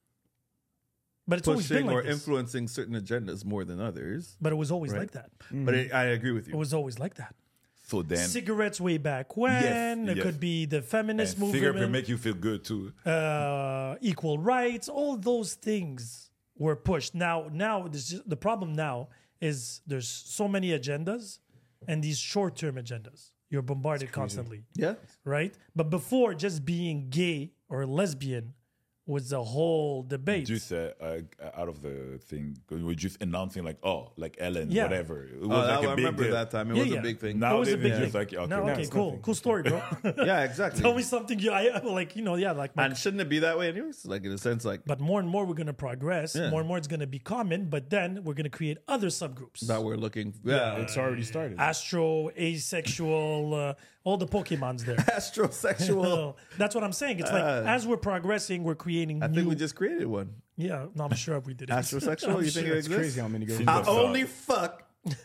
But it's always been pushing like or this. influencing certain agendas more than others. But it was always like that. But I agree with It you. was always like that. So then, Cigarettes way back when. It yes. could be the feminist and cigarette movement. make you feel good too. Equal rights, all those things were pushed. Now, the problem now is there's so many agendas, and these short-term agendas. You're bombarded constantly, Yeah. right? But before, just being gay or lesbian was a whole debate. Just out of the thing, we're just announcing like, oh, like Ellen, Yeah. whatever. It was Oh, like I a big remember deal. that time. It Yeah, was yeah. a big thing. Now It was a it's big just thing. like, okay, no, okay, it's cool, nothing. cool story, bro. Yeah, exactly. Tell me something like my And shouldn't it be that way anyways? Like in a sense, like But more and more we're going to progress. Yeah. More and more it's going to be common. But then we're going to create other subgroups. that we're looking. Yeah. It's already started. Astro, asexual, all the Pokemons there. Astrosexual. Well, that's what I'm saying. It's like as we're progressing, we're creating I new. think we just created one. Yeah, no, I'm sure we did it. Astrosexual? You think it It's exists? crazy how many girls. I only fuck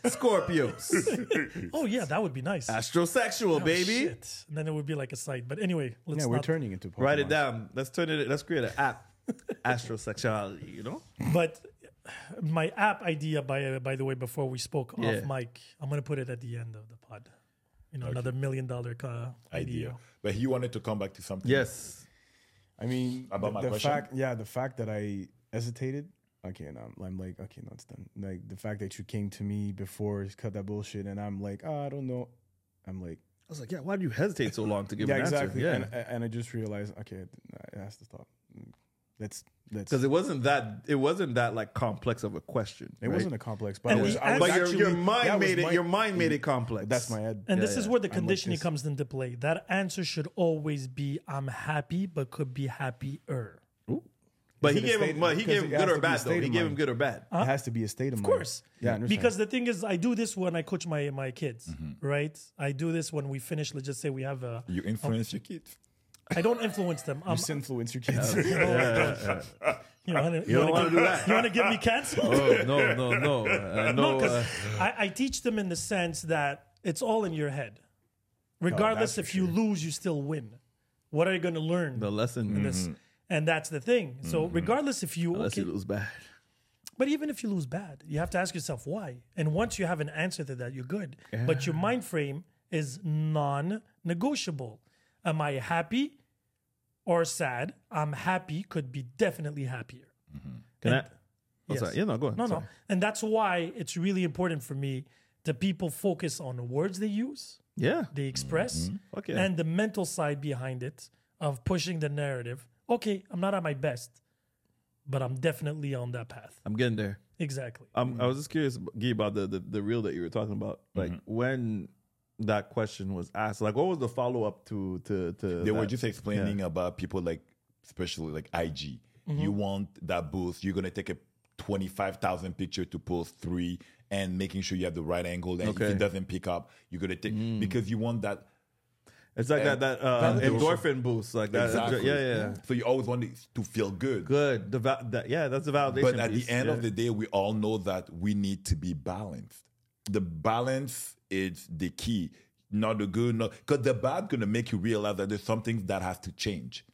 Scorpios. Oh yeah, that would be nice. Astrosexual, Oh, baby. shit. And then it would be like a site. But anyway, let's Yeah, we're not. turning into Pokemon. Write it down. Let's turn it. Let's create an app. Astrosexuality. You know. But my app idea, by the way, before we spoke Yeah. off mic, I'm gonna put it at the end of the pod. Another $1 million idea. But he wanted to come back to something. Yes. I mean, About my the question? fact that I hesitated. Okay, now I'm like, okay, no, it's done. Like the fact that you came to me before, cut that bullshit, and I'm like, I don't know. I'm like, I was like, yeah. Why do you hesitate so long to give yeah, an exactly. answer? Yeah. And I just realized, okay, it has to stop. Let's. Because it wasn't that like complex of a question. It right? wasn't a complex, but And I was. the I was But actually, your mind that was made it. my- Your mind made it complex. That's my head. And this is where the I'm like conditioning this. comes into play. That answer should always be I'm happy, but could be happier. But Is he it a gave state- him. But he because gave him it good has or to be a bad though. state He of gave him mind. good or bad. It has to be a state of mind. Of course. Yeah, I understand. Because the thing is, I do this when I coach my kids, Mm-hmm. right? I do this when we finish, let's just say we have a. You influence your kids. I don't influence them. Just influence your kids. You don't wanna do that. You want to get me canceled? Oh no! I know. Because I teach them in the sense that it's all in your head. Regardless that's if for you lose, you still win. What are you going to learn the lesson. in this? And that's the thing. So regardless if you Unless okay, it was bad. But even if you lose bad, you have to ask yourself why. And once you have an answer to that, you're good. But your mind frame is non-negotiable. Am I happy or sad? I'm happy could be definitely happier. Can And- I? Oh, sorry. Yeah, no, go ahead. No, Sorry. no. And that's why it's really important for me that people focus on the words they use, Yeah. they express, Fuck yeah. and the mental side behind it of pushing the narrative. Okay, I'm not at my best, but I'm definitely on that path. I'm getting there. Exactly. I was just curious, Guy, about the reel that you were talking about. Like when that question was asked, like what was the follow up to They were that? just explaining about people like, especially like IG. You want that boost. You're gonna take a 25,000 picture to post 3, and making sure you have the right angle. And Okay. if it doesn't pick up, you're gonna take because you want that. It's like And that validation. endorphin boost, like that. Exactly. Yeah. So you always want it to feel good. Good. That's the validation. But at piece. the end Yeah. of the day, we all know that we need to be balanced. The balance is the key. Not the good, because the bad gonna make you realize that there's some things that has to change.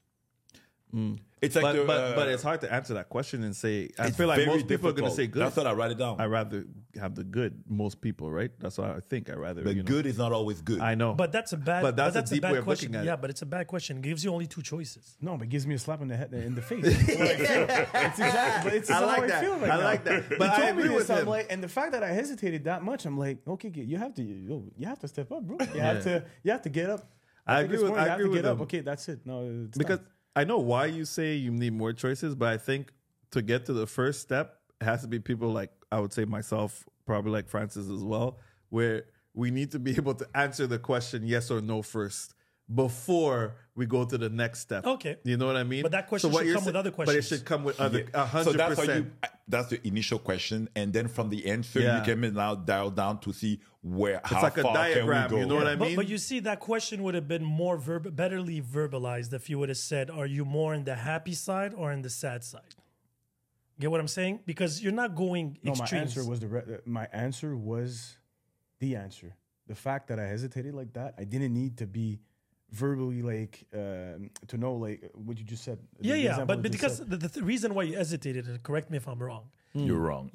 It's like but it's hard to answer that question and say. I it's feel like very most people are going to difficult. say good. That's what I write it down. I rather have the good. Most people, right? That's what I think. I rather. But good is not always good. I know. But that's a bad. But that's a deep bad way of question. looking at Yeah, it. but it's a bad question. It gives you only 2 choices. No, but it gives me a slap in the head in the face. It's what I feel. It's exactly. But it's I how like I that. feel right I now. like that. He But I told me agree this, with I'm him. like, and the fact that I hesitated that much, I'm like, okay, you have to step up, bro. You have to get up. I think agree it's with- more I you have agree to with get up. him. Okay, that's it. No, it's because not. I know why you say you need more choices, but I think to get to the first step, it has to be people like I would say myself, probably like Francis as well, where we need to be able to answer the question yes or no first before we go to the next step. Okay. You know what I mean? But that question what should you're come with other But it questions. should come with other 100%. So that's the initial question, and then from the answer Yeah. you can now dial down to see where It's how like a far diagram, can we go. you know what I mean? But you see, that question would have been more betterly verbalized if you would have said, "Are you more in the happy side or in the sad side?" Get what I'm saying? Because you're not going No, my extremes. answer was the answer. The fact that I hesitated like that, I didn't need to be verbally like to know like what you just said. The Yeah. example But you just because said. the reason why you hesitated, and correct me if I'm wrong. You're wrong.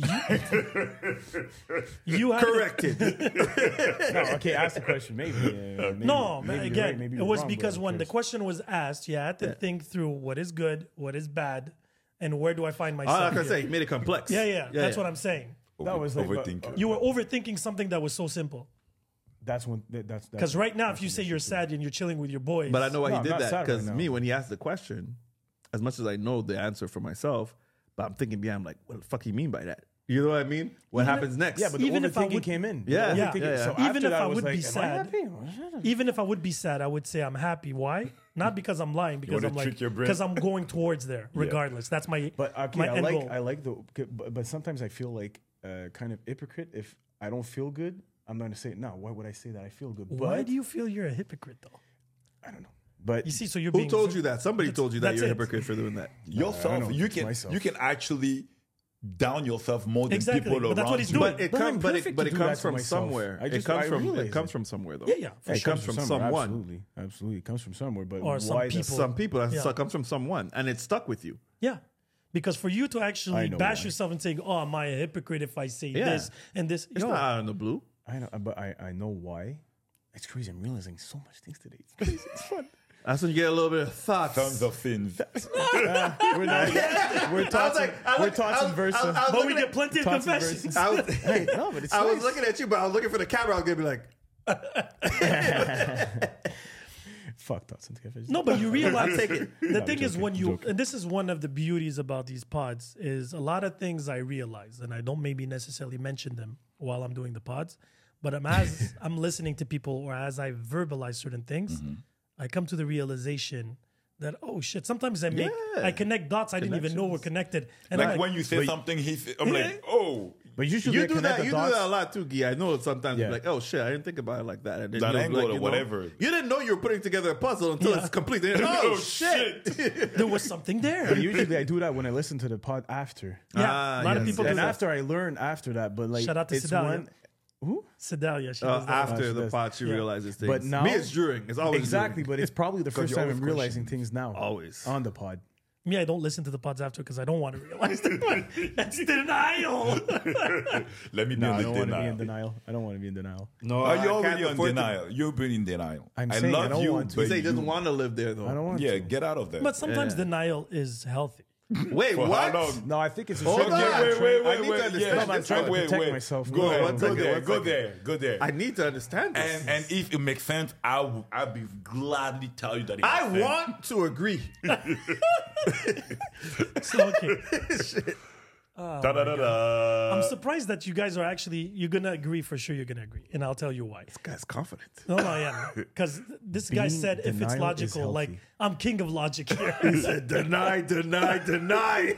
You had corrected. No, okay, ask the question. Maybe. No, maybe you're again, right, maybe it you're was wrong, because but who when the cares? question was asked, you had to think through what is good, what is bad, and where do I find myself. All I can here. say, he made it complex. Yeah. That's what I'm saying. That was like, overthinking. You were overthinking something that was so simple. that's when that's Because right now, if you say you're sad and you're chilling with your boys, But I know why No, he I'm did not that. sad Because right me, now. when he asked the question, as much as I know the answer for myself, but I'm thinking behind, I'm like, what the fuck he mean by that? You know what I mean? What happens next? Yeah, but the Even if I overthinking would- came in. Yeah, The yeah, overthinking- yeah. So Even after if that, I was would like, be am I sad- happy? even if I would be sad, I would say I'm happy. Why? Not because I'm lying, because wanna I'm like trick your brain? because I'm going towards there. Regardless, that's my But okay, my end goal. I like the. But sometimes I feel like kind of hypocrite if I don't feel good. I'm not gonna say it now. Why would I say that I feel good? Why But do you feel you're a hypocrite though? I don't know. But You see, so you're Who being told you that? Somebody told you that that's you're a it. hypocrite for doing that. Yourself, know, you it's can myself. you can actually down yourself more than Exactly, people but around that's what he's you. doing. But it But I'm comes, but perfect it to do comes that to from myself. somewhere. I just- it comes I from realize it comes it. from somewhere though. Yeah, for It sure. comes from somewhere, someone. Absolutely, it comes from somewhere. But Or some why people. Some people. That's Yeah. it comes from someone, and it stuck with you. Yeah. Because for you to I actually know bash why. yourself and say, "Oh, am I a hypocrite if I say Yeah. this and this?" It's Yo, not out in the blue. I know, but I know why. It's crazy. I'm realizing so much things today. It's crazy. It's fun. That's when you get a little bit of thoughts. Tons of things. We're not. We're talking. We're talking versa. but we get plenty of Thoughts and confessions. I was, Hey, no, but it's I was nice. looking at you, but I was looking for the camera. I was gonna be like, Fuck thoughts and confessions. No, but you realize I'll take it. the I'm thing is joking, when I'm you joking. and this is one of the beauties about these pods is a lot of things I realize and I don't maybe necessarily mention them while I'm doing the pods, but as I'm listening to people or as I verbalize certain things, I come to the realization that oh shit, sometimes Yeah. I connect dots I didn't even know were connected, and Like I'm like, when you say something, I'm like, oh, But usually you I do connect that. the You dots. do that a lot too, Guy. I know sometimes Yeah. you're like, oh shit, I didn't think about it like that. And then That you'll be angle like, or you know, whatever. You didn't know you were putting together a puzzle until Yeah. it's complete. Then, oh shit. there was something there. But usually I do that when I listen to the pod after. Yeah, a lot of yes, people yes. do And that. after I learn after that, but like Shout out to it's Sedalia. one. Who? Sedalia, she does that. After she the does. pot, she realizes things. But now- me, it's during. It's always Exactly, during. but it's probably the first you time always I'm realizing things now. Always. on the pod. Me, I don't listen to the pods after because I don't want to realize that. That's denial. Let me be No, on I the don't want to be in denial. denial. I don't want to be in denial. No, Are you I already can't on afford to- denial? You've been in denial. I'm I saying I love don't you, want to. but He said he doesn't you- want to live there though. I don't want Yeah, to. get out of there. But sometimes Yeah. denial is healthy. Wait, For what? how long? No, I think it's a Hold strategy. on. I'm Wait, trying- I need to understand No, I'm this trying to one. protect myself. Go ahead. one Go second, there. one Go second. there. Go there. I need to understand this. And if it makes sense, I'll be gladly tell you that it I makes sense. want to agree. So, okay. Da-da-da-da. I'm surprised that you guys are actually, you're going to agree for sure you're going to agree. And I'll tell you why. This guy's confident. No, yeah. Because this guy Being said if it's denial is logical, like, healthy. I'm king of logic here. Deny, deny, deny.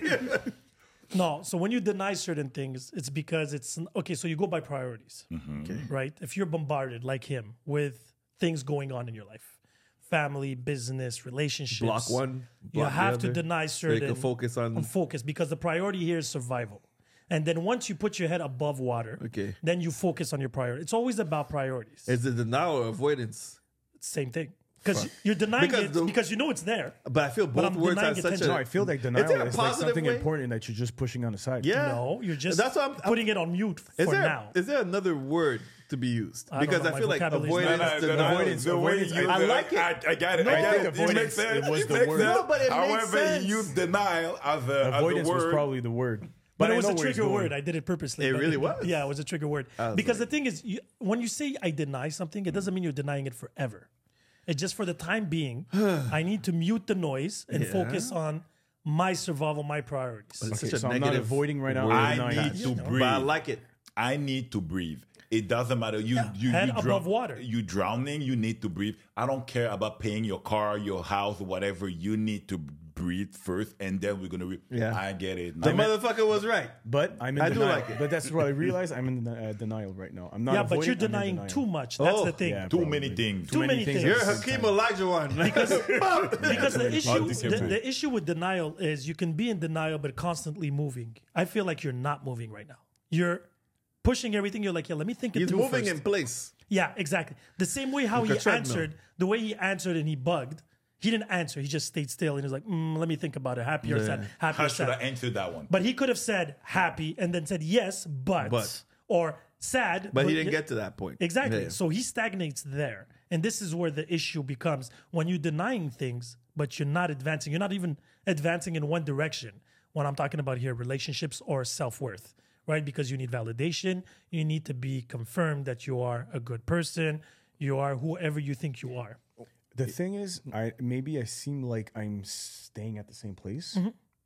No, so when you deny certain things, it's because it's okay. So you go by priorities, right? If you're bombarded like him with things going on in your life, family, business, relationships, Block one. you block the have to other, deny so you certain. can focus on. focus because the priority here is survival. And then once you put your head above water, Okay. then you focus on your priority. It's always about priorities. Is it denial or avoidance? Same thing. Because you're denying Because it the- because you know it's there. But I feel both I'm words denying have such attention. a. No, I feel like there denial a is like positive something way? important that you're just pushing on the side. Yeah. No, you're just That's what I'm putting it on mute Is for there, now. is there another word to be used? I don't Because know, I my feel like vocabulary is avoidance, not- denial. avoidance, The way avoidance, you I use like it. I got it. No, I I got think it. avoidance, It makes sense. it was It the makes word. sense. No, but it makes However, sense. you use denial as a Avoidance was word. probably the word. But it I was know a where he's trigger going. word. I did it purposely. It but really was? Yeah, it was a trigger word. was Because like- the thing is, when you say I deny something, it doesn't mean you're denying it forever. It's just for the time being, I need to mute the noise and Yeah. focus on my survival, my priorities. It's Okay, such a so I'm not negative avoiding right now. word. I'm I denying. need to But breathe. I like it. I need to breathe. It doesn't matter. You head drown- above water. You drowning. You need to breathe. I don't care about paying your car, your house, whatever. You need to breathe first, and then we're gonna. Yeah. I get it. The Now, motherfucker was right. But I'm in I do denial. like it. But that's what I realize. I'm in denial right now. I'm not. Yeah, but avoiding, you're I'm in denying denial. too much. That's Oh, the thing. yeah. too probably. many things. Too many things. You're at the same Hakeem time. Olajuwon. Because the issue, different. the issue with denial is you can be in denial but constantly moving. I feel like you're not moving right now. You're pushing everything. You're like, yeah, let me think it He's through moving first. in place. Yeah, exactly. The same way how Like a he treadmill. answered, the way he answered and he bugged, he didn't answer. He just stayed still and he was like, let me think about it. Happy or sad? Happy How or should I sad? answer that one? But he could have said happy and then said yes, but. Or sad. But he didn't get to that point. Exactly. Yeah. So he stagnates there. And this is where the issue becomes when you're denying things, but you're not advancing. You're not even advancing in one direction. When I'm talking about here, relationships or self-worth, right? Because you need validation. You need to be confirmed that you are a good person. You are whoever you think you are. The thing is, I seem like I'm staying at the same place,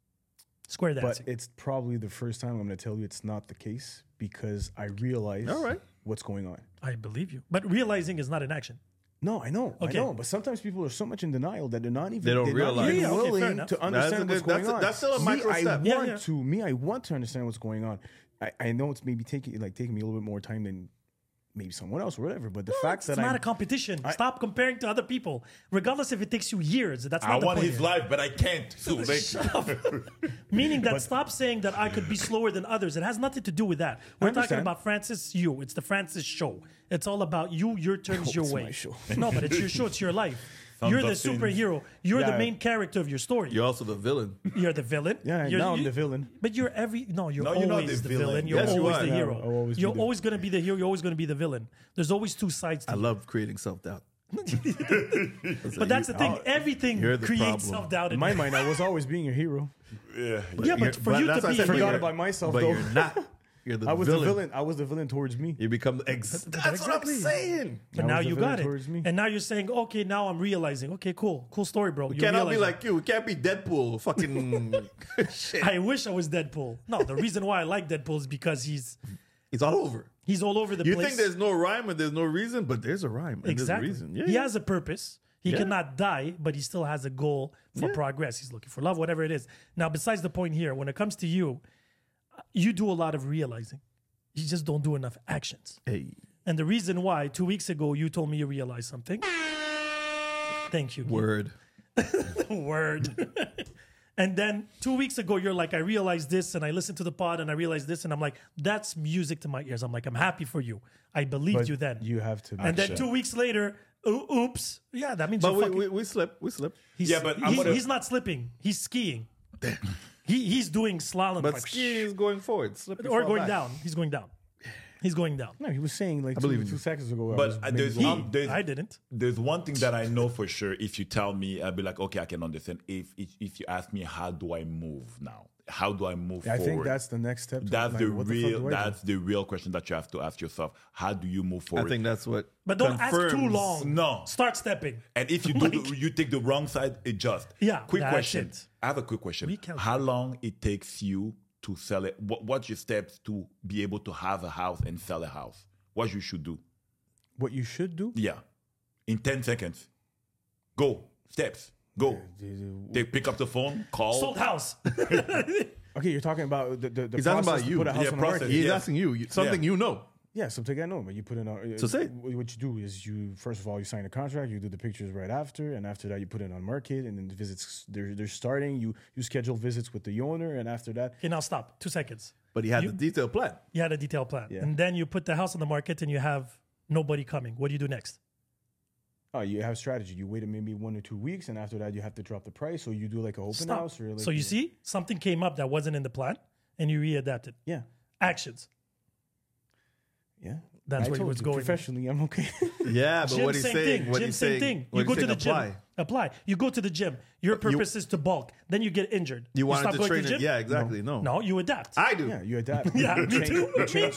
Square but dancing. it's probably the first time I'm going to tell you it's not the case because I realize All right. what's going on. I believe you. But realizing is not an action. No, I know, Okay. I know. But sometimes people are so much in denial that they're not even They don't they're not realize. even Yeah, okay, fair willing enough. to understand That's a what's good- going on. that's still a micro step. Yeah, yeah. I want to understand what's going on. I know it's maybe taking me a little bit more time than maybe someone else or whatever. But the fact It's that not I'm a competition. Stop comparing to other people. Regardless if it takes you years. That's not I the want point his here. life, but I can't. So like, Shut up. Meaning that stop saying that I could be slower than others. It has nothing to do with that. We're talking understand. about Francis You. It's the Francis show. It's all about you, your terms, your it's way. my show. No, but it's your show. It's your life. Thumbs You're the up things. superhero. You're the Yeah. main character of your story. You're also the villain. You're the villain. Yeah, You're, now I'm the villain. But you're you're No, you're always not the the villain. villain. You're Yes, you always are. the Yeah, hero. I'll always be You're the- always going to be the hero. You're always going to be the villain. There's always two sides to I you. love creating self doubt. But that's the thing. Everything you're the creates problem. self-doubt. in my mind, I was always being a hero. yeah. Yeah, but for you that's to what I be said, but Forgot you're- about myself, But though. you're not. You're the I was villain. the villain. I was the villain towards me. You become that's Exactly. what I'm saying. But I now was the you villain got it. towards me. And now you're saying, okay, now I'm realizing. Okay, cool story, bro. We You're cannot be realizing. like you. We can't be Deadpool. Fucking shit. I wish I was Deadpool. No, the reason why I like Deadpool is because he's He's all over. all over the You place. think there's no rhyme and there's no reason, but there's a rhyme and exactly. there's a reason. Yeah. He has a purpose. He Yeah. cannot die, but he still has a goal for progress. He's looking for love, whatever it is. Now, besides the point here, when it comes to you, you do a lot of realizing. You just don't do enough actions. Hey. And the reason why, 2 weeks ago, you told me you realized something. Thank you. Guy. Word. Word. And then 2 weeks ago, you're like, I realized this, and I listened to the pod, and I realized this, and I'm like, that's music to my ears. I'm like, I'm happy for you. I believed But you then. you have to. and then 2 weeks later, Oops. Yeah, that means But you're fucking... we slip. We slip. Yeah, but I'm gonna- he's not slipping. He's skiing. He's doing slalom. But like, skiing is going forward. Slip or going down. He's going down. He's going down. No, he was saying like believe in 2 you. seconds ago. I But was maybe wrong. I didn't. There's one thing that I know for sure. If you tell me, I'll be like, okay, I can understand. If you ask me, how do I move now? How do I move I forward? think that's the next step. That's Like, the what the fuck real. do I do? That's the real question that you have to ask yourself. How do you move I forward? think that's what. But don't ask too confirms- long. No. Start stepping. And if you do, you take the wrong side, adjust. Yeah, Quick that's question. it. I have a quick question. Recalculate. How long it takes you to sell it? What's your steps to be able to have a house and sell a house? What you should do? What you should do? Yeah, in 10 seconds. Go steps. Go. They pick up the phone. Call. Sold house. Okay, you're talking about the He's asking process about to you. put a house Yeah, on the process. market. He's Yeah. asking you something you know. Yeah, something I know, but you put in a. So say it. What you do is you first of all you sign a contract, you do the pictures right after, and after that you put it on market, and then the visits they're starting. You schedule visits with the owner, and after that, Okay, now stop. 2 seconds. But he had the detailed plan. You had a detailed plan. Yeah. And then you put the house on the market and you have nobody coming. What do you do next? oh, you have strategy. You wait maybe 1 or 2 weeks, and after that you have to drop the price. So you do like an open Stop. house, or like So you see, something came up that wasn't in the plan and you readapted. yeah, Actions. yeah. That's I where he told was you, going. professionally. I'm okay. Yeah, but Gym, what he's same saying, thing. what Gym, he's same saying, thing. what You go he's to the saying, gym. Apply. You go to the gym. Your purpose is to bulk. Then you get injured. You wanted stop to going train the it. gym? Yeah, exactly. No. No, you adapt. I do. yeah, you adapt. yeah, You me change- too. you Me change-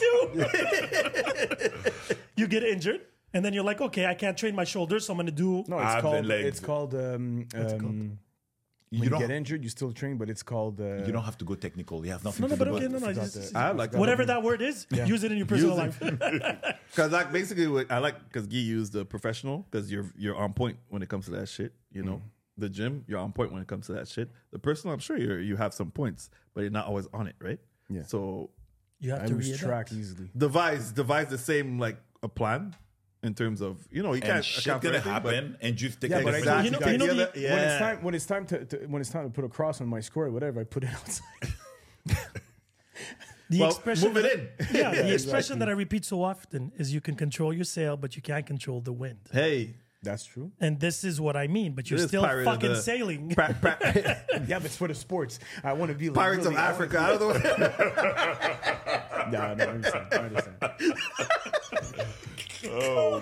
too. You get injured. And then you're like, okay, I can't train my shoulders, so I'm going to do... No, Abs it's called. and legs. It's called. When you don't- get injured, you still train, but it's called. You don't have to go technical. You have nothing No, to no, but do. okay, no, no. forgot just- the- I like whatever that word is, use it in your personal life. Because like basically, what I like because Guy used the professional because you're on point when it comes to that shit. You know, the gym you're on point when it comes to that shit. The personal, I'm sure you have some points, but you're not always on it, right? Yeah. So You have I to lose readapt. track easily. devise the same like a plan in terms of you can't And shit account for gonna everything, but- happen, and just take Yeah, a but I different- told You know the the- other- yeah. When it's time to put a cross on my score or whatever, I put it outside. The Well, expression move it that- Yeah, the expression that I repeat so often is you can control your sail, but you can't control the wind. Hey, That's true. And this is what I mean, but you're It is still Pirate of fucking the- sailing. Yeah, but it's for the sports. I want to be like Pirates really, of Africa. I don't know. Yeah, no, I understand. I understand. Oh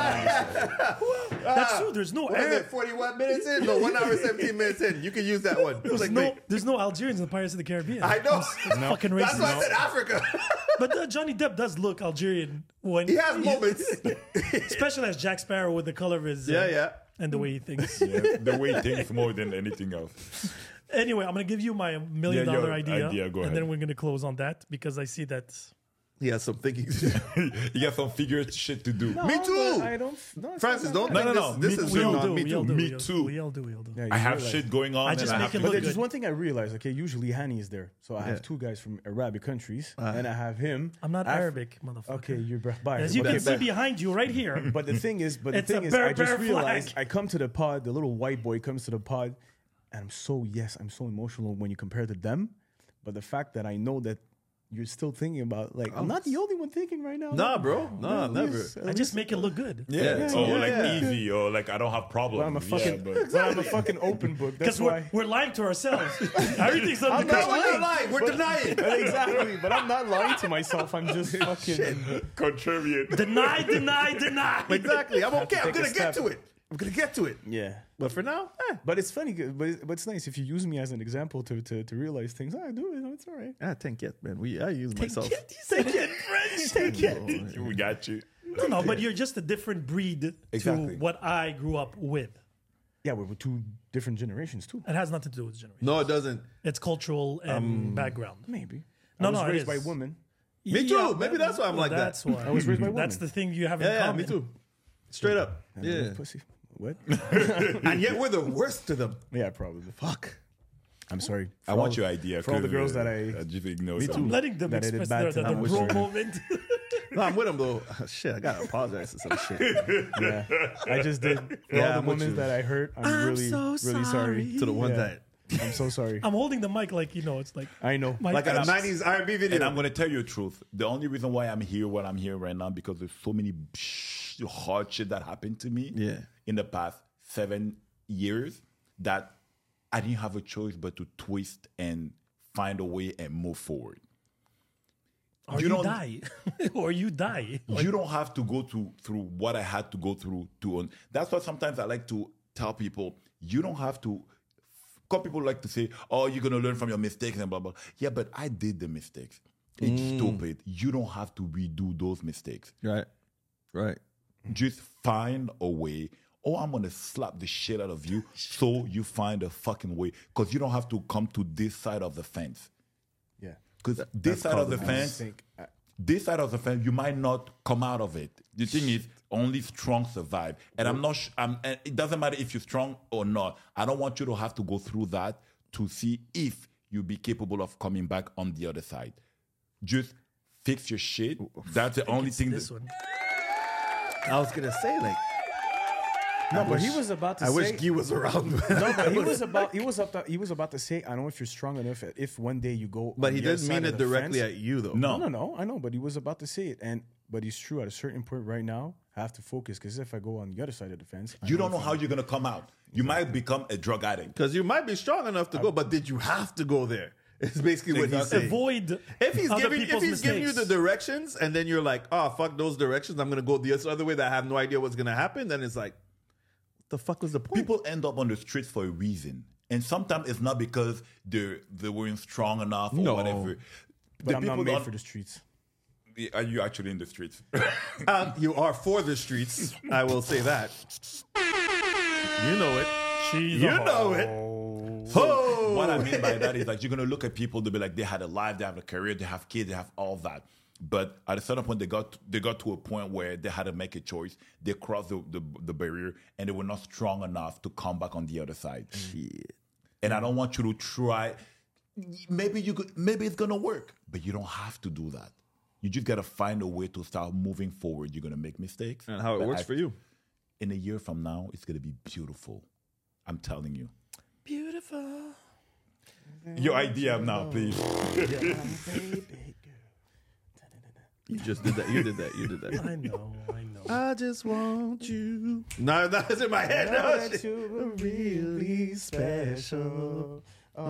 wow! That's true. There's no What is air. it? 41 minutes in? No, 1 hour 17 minutes in. You can use that one. There's no Algerians in the Pirates of the Caribbean. I know. It's fucking racist. That's why I said Africa. But Johnny Depp does look Algerian when He has moments. especially as Jack Sparrow with the color of his Yeah. and the way he thinks. Yeah, the way he thinks more than anything else. Anyway, I'm gonna give you my $1 million your idea, go and ahead. then we're gonna close on that because I see that. He has some thinking. You got some figure shit to do. Me too. I don't. No, it's Francis, not don't that think No, this me is too. We all not do. me We all too. do. Me we all too. do. We all do. We all do. Yeah, you I have realize- shit going on. I just and make have it to- look But good. there's one thing I realized. Okay, usually Hani is there, so I have Yeah. two guys from Arabic countries, and I have him. I'm not Arabic, motherfucker. Okay, you're biased. As you Okay, can see but- behind you, right here. But the thing is, It's a I bear just flag. realized I come to the pod, the little white boy comes to the pod, and I'm so emotional when you compare to them. But the fact that I know that you're still thinking about, like, I'm not the only one thinking right now. Nah, bro. Nah, never. I just make it look good. Yeah. Yeah, Oh, yeah, like yeah. easy or like I don't have problems. But I'm a fucking, Yeah, but I'm a fucking open book. That's Because why. we're lying to ourselves. Everything's under I'm not control. We're not lying. We're denying. Exactly, but I'm not lying to myself. I'm just fucking. contrarian. Deny. Exactly. I'm okay. I'm take a going to get step. to it. I'm going to get to it. Yeah. But for now, But it's funny, but it's nice if you use me as an example to realize things. I do it. It's all right. Tank man. I use myself. Take it, French. Take it. We got you. No, but you're just a different breed Exactly. to what I grew up with. Yeah, we're two different generations too. It has nothing to do with generation. No, it doesn't. It's cultural and background. Maybe. No, I was no, it raised by is. women. Me too. Maybe that's why I'm like that. That's why. I was raised by That's women. the thing you have in Yeah, common. me too. Straight up. Yeah. Pussy. What? And yet we're the worst to them. Yeah, probably. Fuck. I'm sorry. I want your idea. for all the girls that I- just ignore. Me some. too. I'm letting them That I did express bad their to them. bro I'm sorry. moment. No, I'm with him though. Shit, I gotta apologize for some shit. Yeah, I just did. For Yeah, all I'm the with women you. that I hurt, I'm really, so really sorry. To the ones Yeah. that I'm so sorry. I'm holding the mic like, it's like I know. Like a 90s R&B video. And I'm going to tell you the truth. The only reason why I'm here, what I'm here right now, because there's so many hard shit that happened to me in the past 7 years that I didn't have a choice but to twist and find a way and move forward. Or you die. Or you die. You don't have to go through what I had to go through to. That's why sometimes I like to tell people, you don't have to. Because people like to say, "Oh, you're gonna learn from your mistakes and blah blah." Yeah, but I did the mistakes. It's stupid. You don't have to redo those mistakes. Right. Just find a way. Or I'm gonna slap the shit out of you, so you find a fucking way. Because you don't have to come to this side of the fence. Yeah. Because this side of the fence, you might not come out of it. The thing is, only strong survive. And I'm not. And it doesn't matter if you're strong or not. I don't want you to have to go through that to see if you'll be capable of coming back on the other side. Just fix your shit. That's the only thing. I was gonna say like. No, but he was about to say. I wish Guy was around. No, but he was about to say. I don't know if you're strong enough. If one day you go, but he didn't mean it directly at you, though. No. I know, but he was about to say it, but it's true. At a certain point, right now, I have to focus because if I go on the other side of the fence, you don't know how you're gonna come out. You might become a drug addict because you might be strong enough to go, but did you have to go there? It's basically what he's saying. Avoid if he's giving you the directions and then you're like, oh fuck those directions, I'm gonna go the other way that I have no idea what's gonna happen. Then it's like, the fuck was the point? People end up on the streets for a reason, and sometimes it's not because they weren't strong enough or whatever. But I'm not made for the streets. Are you actually in the streets? You are for the streets. I will say that. You know it. You know it. So what I mean by that is like you're gonna look at people. They'll be like, they had a life, they have a career, they have kids, they have all that. But at a certain point, they got to a point where they had to make a choice. They crossed the barrier, and they were not strong enough to come back on the other side. Shit. And I don't want you to try. Maybe it's gonna work, but you don't have to do that. You just gotta find a way to start moving forward. You're gonna make mistakes, and how it works for you. In a year from now, it's gonna be beautiful. I'm telling you. Beautiful. Your idea now, please. You just did that. You did that. I know. I just want you. No, that's in my head. No, you really special.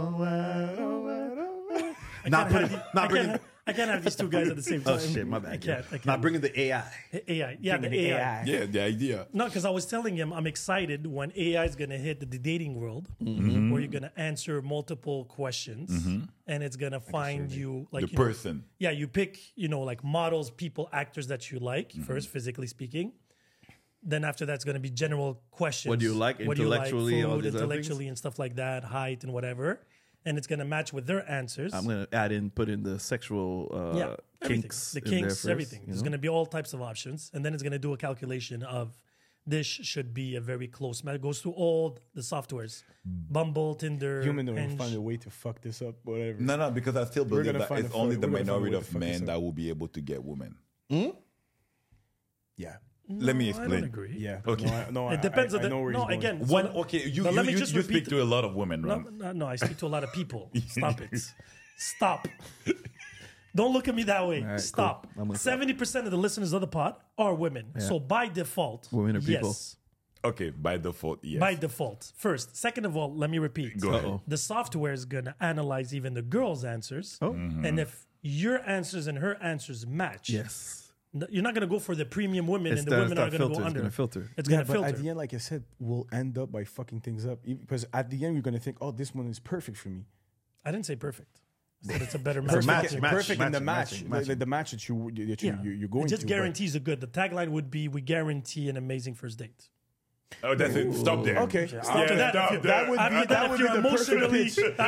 I can't have these two guys at the same time. Oh shit, my bad. I can't. Not bringing the AI. AI. Yeah, the AI. Yeah, the idea. No, because I was telling him I'm excited when AI is going to hit the dating world, where you're going to answer multiple questions, and it's going to find you like the person. Yeah, you pick like models, people, actors that you like first, physically speaking. Then after that's going to be general questions. What do you like intellectually? Food, all these intellectually, and stuff like that, height and whatever. And it's going to match with their answers. I'm going to put in the sexual kinks. The kinks, everything. There's going to be all types of options. And then it's going to do a calculation of this should be a very close match. It goes through all the softwares. Bumble, Tinder, Human will find a way to fuck this up, whatever. No, because I still believe that it's only the minority of men that will be able to get women. Yeah. Let me explain. I don't agree. Yeah. Okay. No, it depends on the. No, again. You speak to a lot of women, right? No, I speak to a lot of people. Stop it. Stop. Don't look at me that way. Right, stop. Cool. 70% of the listeners of the pod are women. Yeah. So by default, women are people. Yes. Okay, by default, yes. By default. First. Second of all, let me repeat. Go ahead. The software is going to analyze even the girl's answers. And if your answers and her answers match. Yes. You're not going to go for the premium women, and the women are going to go under. It's going to filter. It's going to filter. At the end, like I said, we'll end up by fucking things up. Because at the end, you're going to think, oh, this one is perfect for me. I didn't say perfect. I said it's a better match. Perfect in the match. The match that you're going to. It just guarantees a good. The tagline would be, we guarantee an amazing first date. Oh, that's it. Stop there. Okay. After that, if you're emotionally,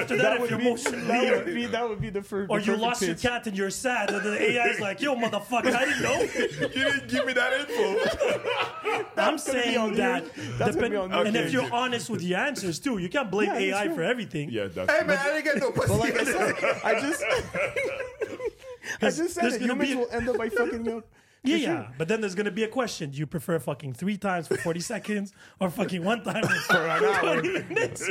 that would be the first. Or you lost your cat and you're sad, and the AI is like, "Yo, motherfucker, I didn't know." You didn't give me that info. I'm saying that. And if you're honest with your answers too, you can't blame AI for everything. Yeah, that's. Hey man, I didn't get no pussy. But like I said, I just said it. Humans will end up by fucking up. Yeah. But then there's going to be a question. Do you prefer fucking 3 times for 40 seconds or fucking 1 time for an hour? 20 minutes?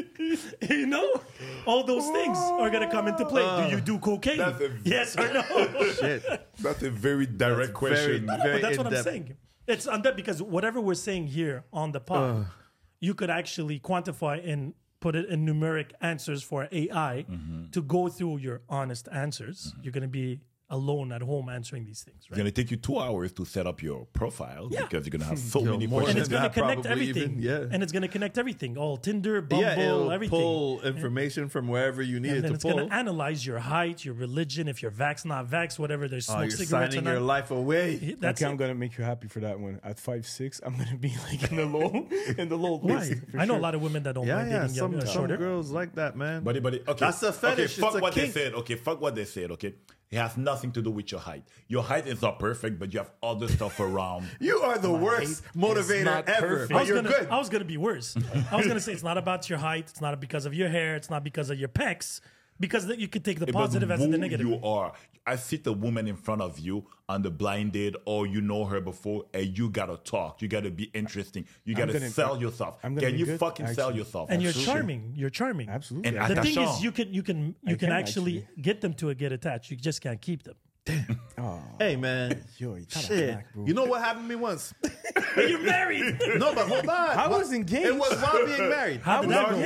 You know? All those things are going to come into play. Do you do cocaine? Yes or no? Shit. That's a very direct question. But that's what I'm saying. It's on that because whatever we're saying here on the pod, you could actually quantify and put it in numeric answers for AI to go through your honest answers. You're going to be alone at home answering these things, It's right? going to take you 2 hours to set up your profile because you're going to have so many more And questions. it's going to connect probably everything. even, And it's going to connect everything. All Tinder, Bumble, It'll everything. pull information from wherever you need And it then to it's pull. going to analyze your height, your religion, if you're vax, not vax, whatever. There's smoke You're cigarettes signing or your not. life away. That's I'm it. gonna make you happy for that one. At 5'6", I'm gonna be like in the low. Why? for I know sure. a lot of women that don't Yeah, mind yeah. dating young, Some shorter. girls like that, man. Buddy, okay. That's a fetish. Okay, fuck It's a what kink. they said. Okay, fuck what they said. Okay, it has nothing to do with your height. Your height is not perfect, but you have other stuff around. You are the worst motivator not ever. perfect. But you're good. I was gonna be worse. I was gonna say it's not about your height. It's not because of your hair. It's not because of your pecs. Because you could take the positive as in the Who negative. you are. I sit a woman in front of you on the blind date, or you know her before, and you gotta talk. You gotta be interesting. You gotta gonna- sell yourself. I'm gonna Can be you good, fucking sell actually. yourself? And you're Absolutely. charming. You're charming. Absolutely. And I- The thing attachant. is, you can can actually get them to get attached. You just can't keep them. Hey, man. Yo, you gotta Shit. back, bro. You know what happened to me once? But you're married. No, but hold on. I was engaged. It was while being married. How did that go?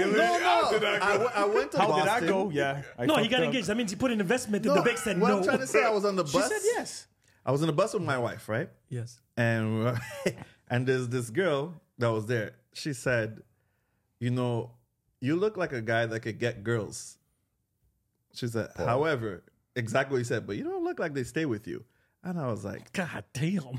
No. I went to How Boston. did I go? Yeah. I No, he fucked got up. engaged. That means he put an investment in No, the bank said what no. I'm trying to say, I was on the She bus. said yes. I was on the bus with my wife, right? Yes. And and there's this girl that was there. She said, "You know, you look like a guy that could get girls." She said, "However, exactly what you said, but you don't look like they stay with you." And I was like, God damn.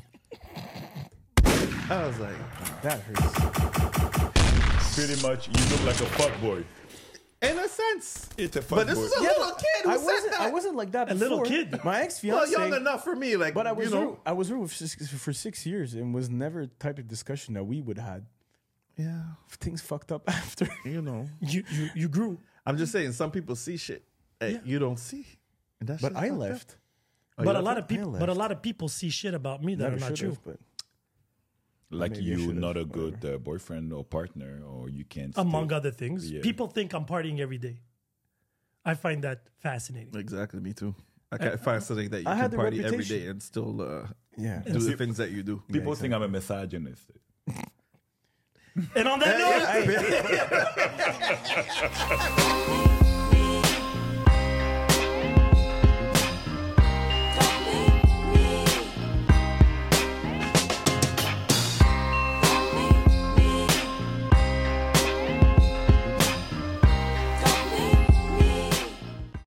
I was like, That hurts. Pretty much, you look like a fuckboy. in a sense. It's a But this fuckboy. is a little kid who said that. I wasn't like that A little before. kid. My ex well, fiance. young enough for me. Like, But I was you know, rude. I was rude for 6 years and was never the type of discussion that we would had. yeah, Things fucked up after. you know. You grew. I'm just saying, some people see shit that you don't see. And that's But I left. But a lot of I people left. but a lot of people see shit about me that Never are not true. should've, but Like Maybe I you, should've, not a good boyfriend or partner, or you can't. Among stay. other things. Yeah. People think I'm partying every day. I find that fascinating. Exactly, me too. I can't find something that you I can had the party every reputation. day and still yeah. do the things that you do. People think I'm a misogynist. And on that note, I-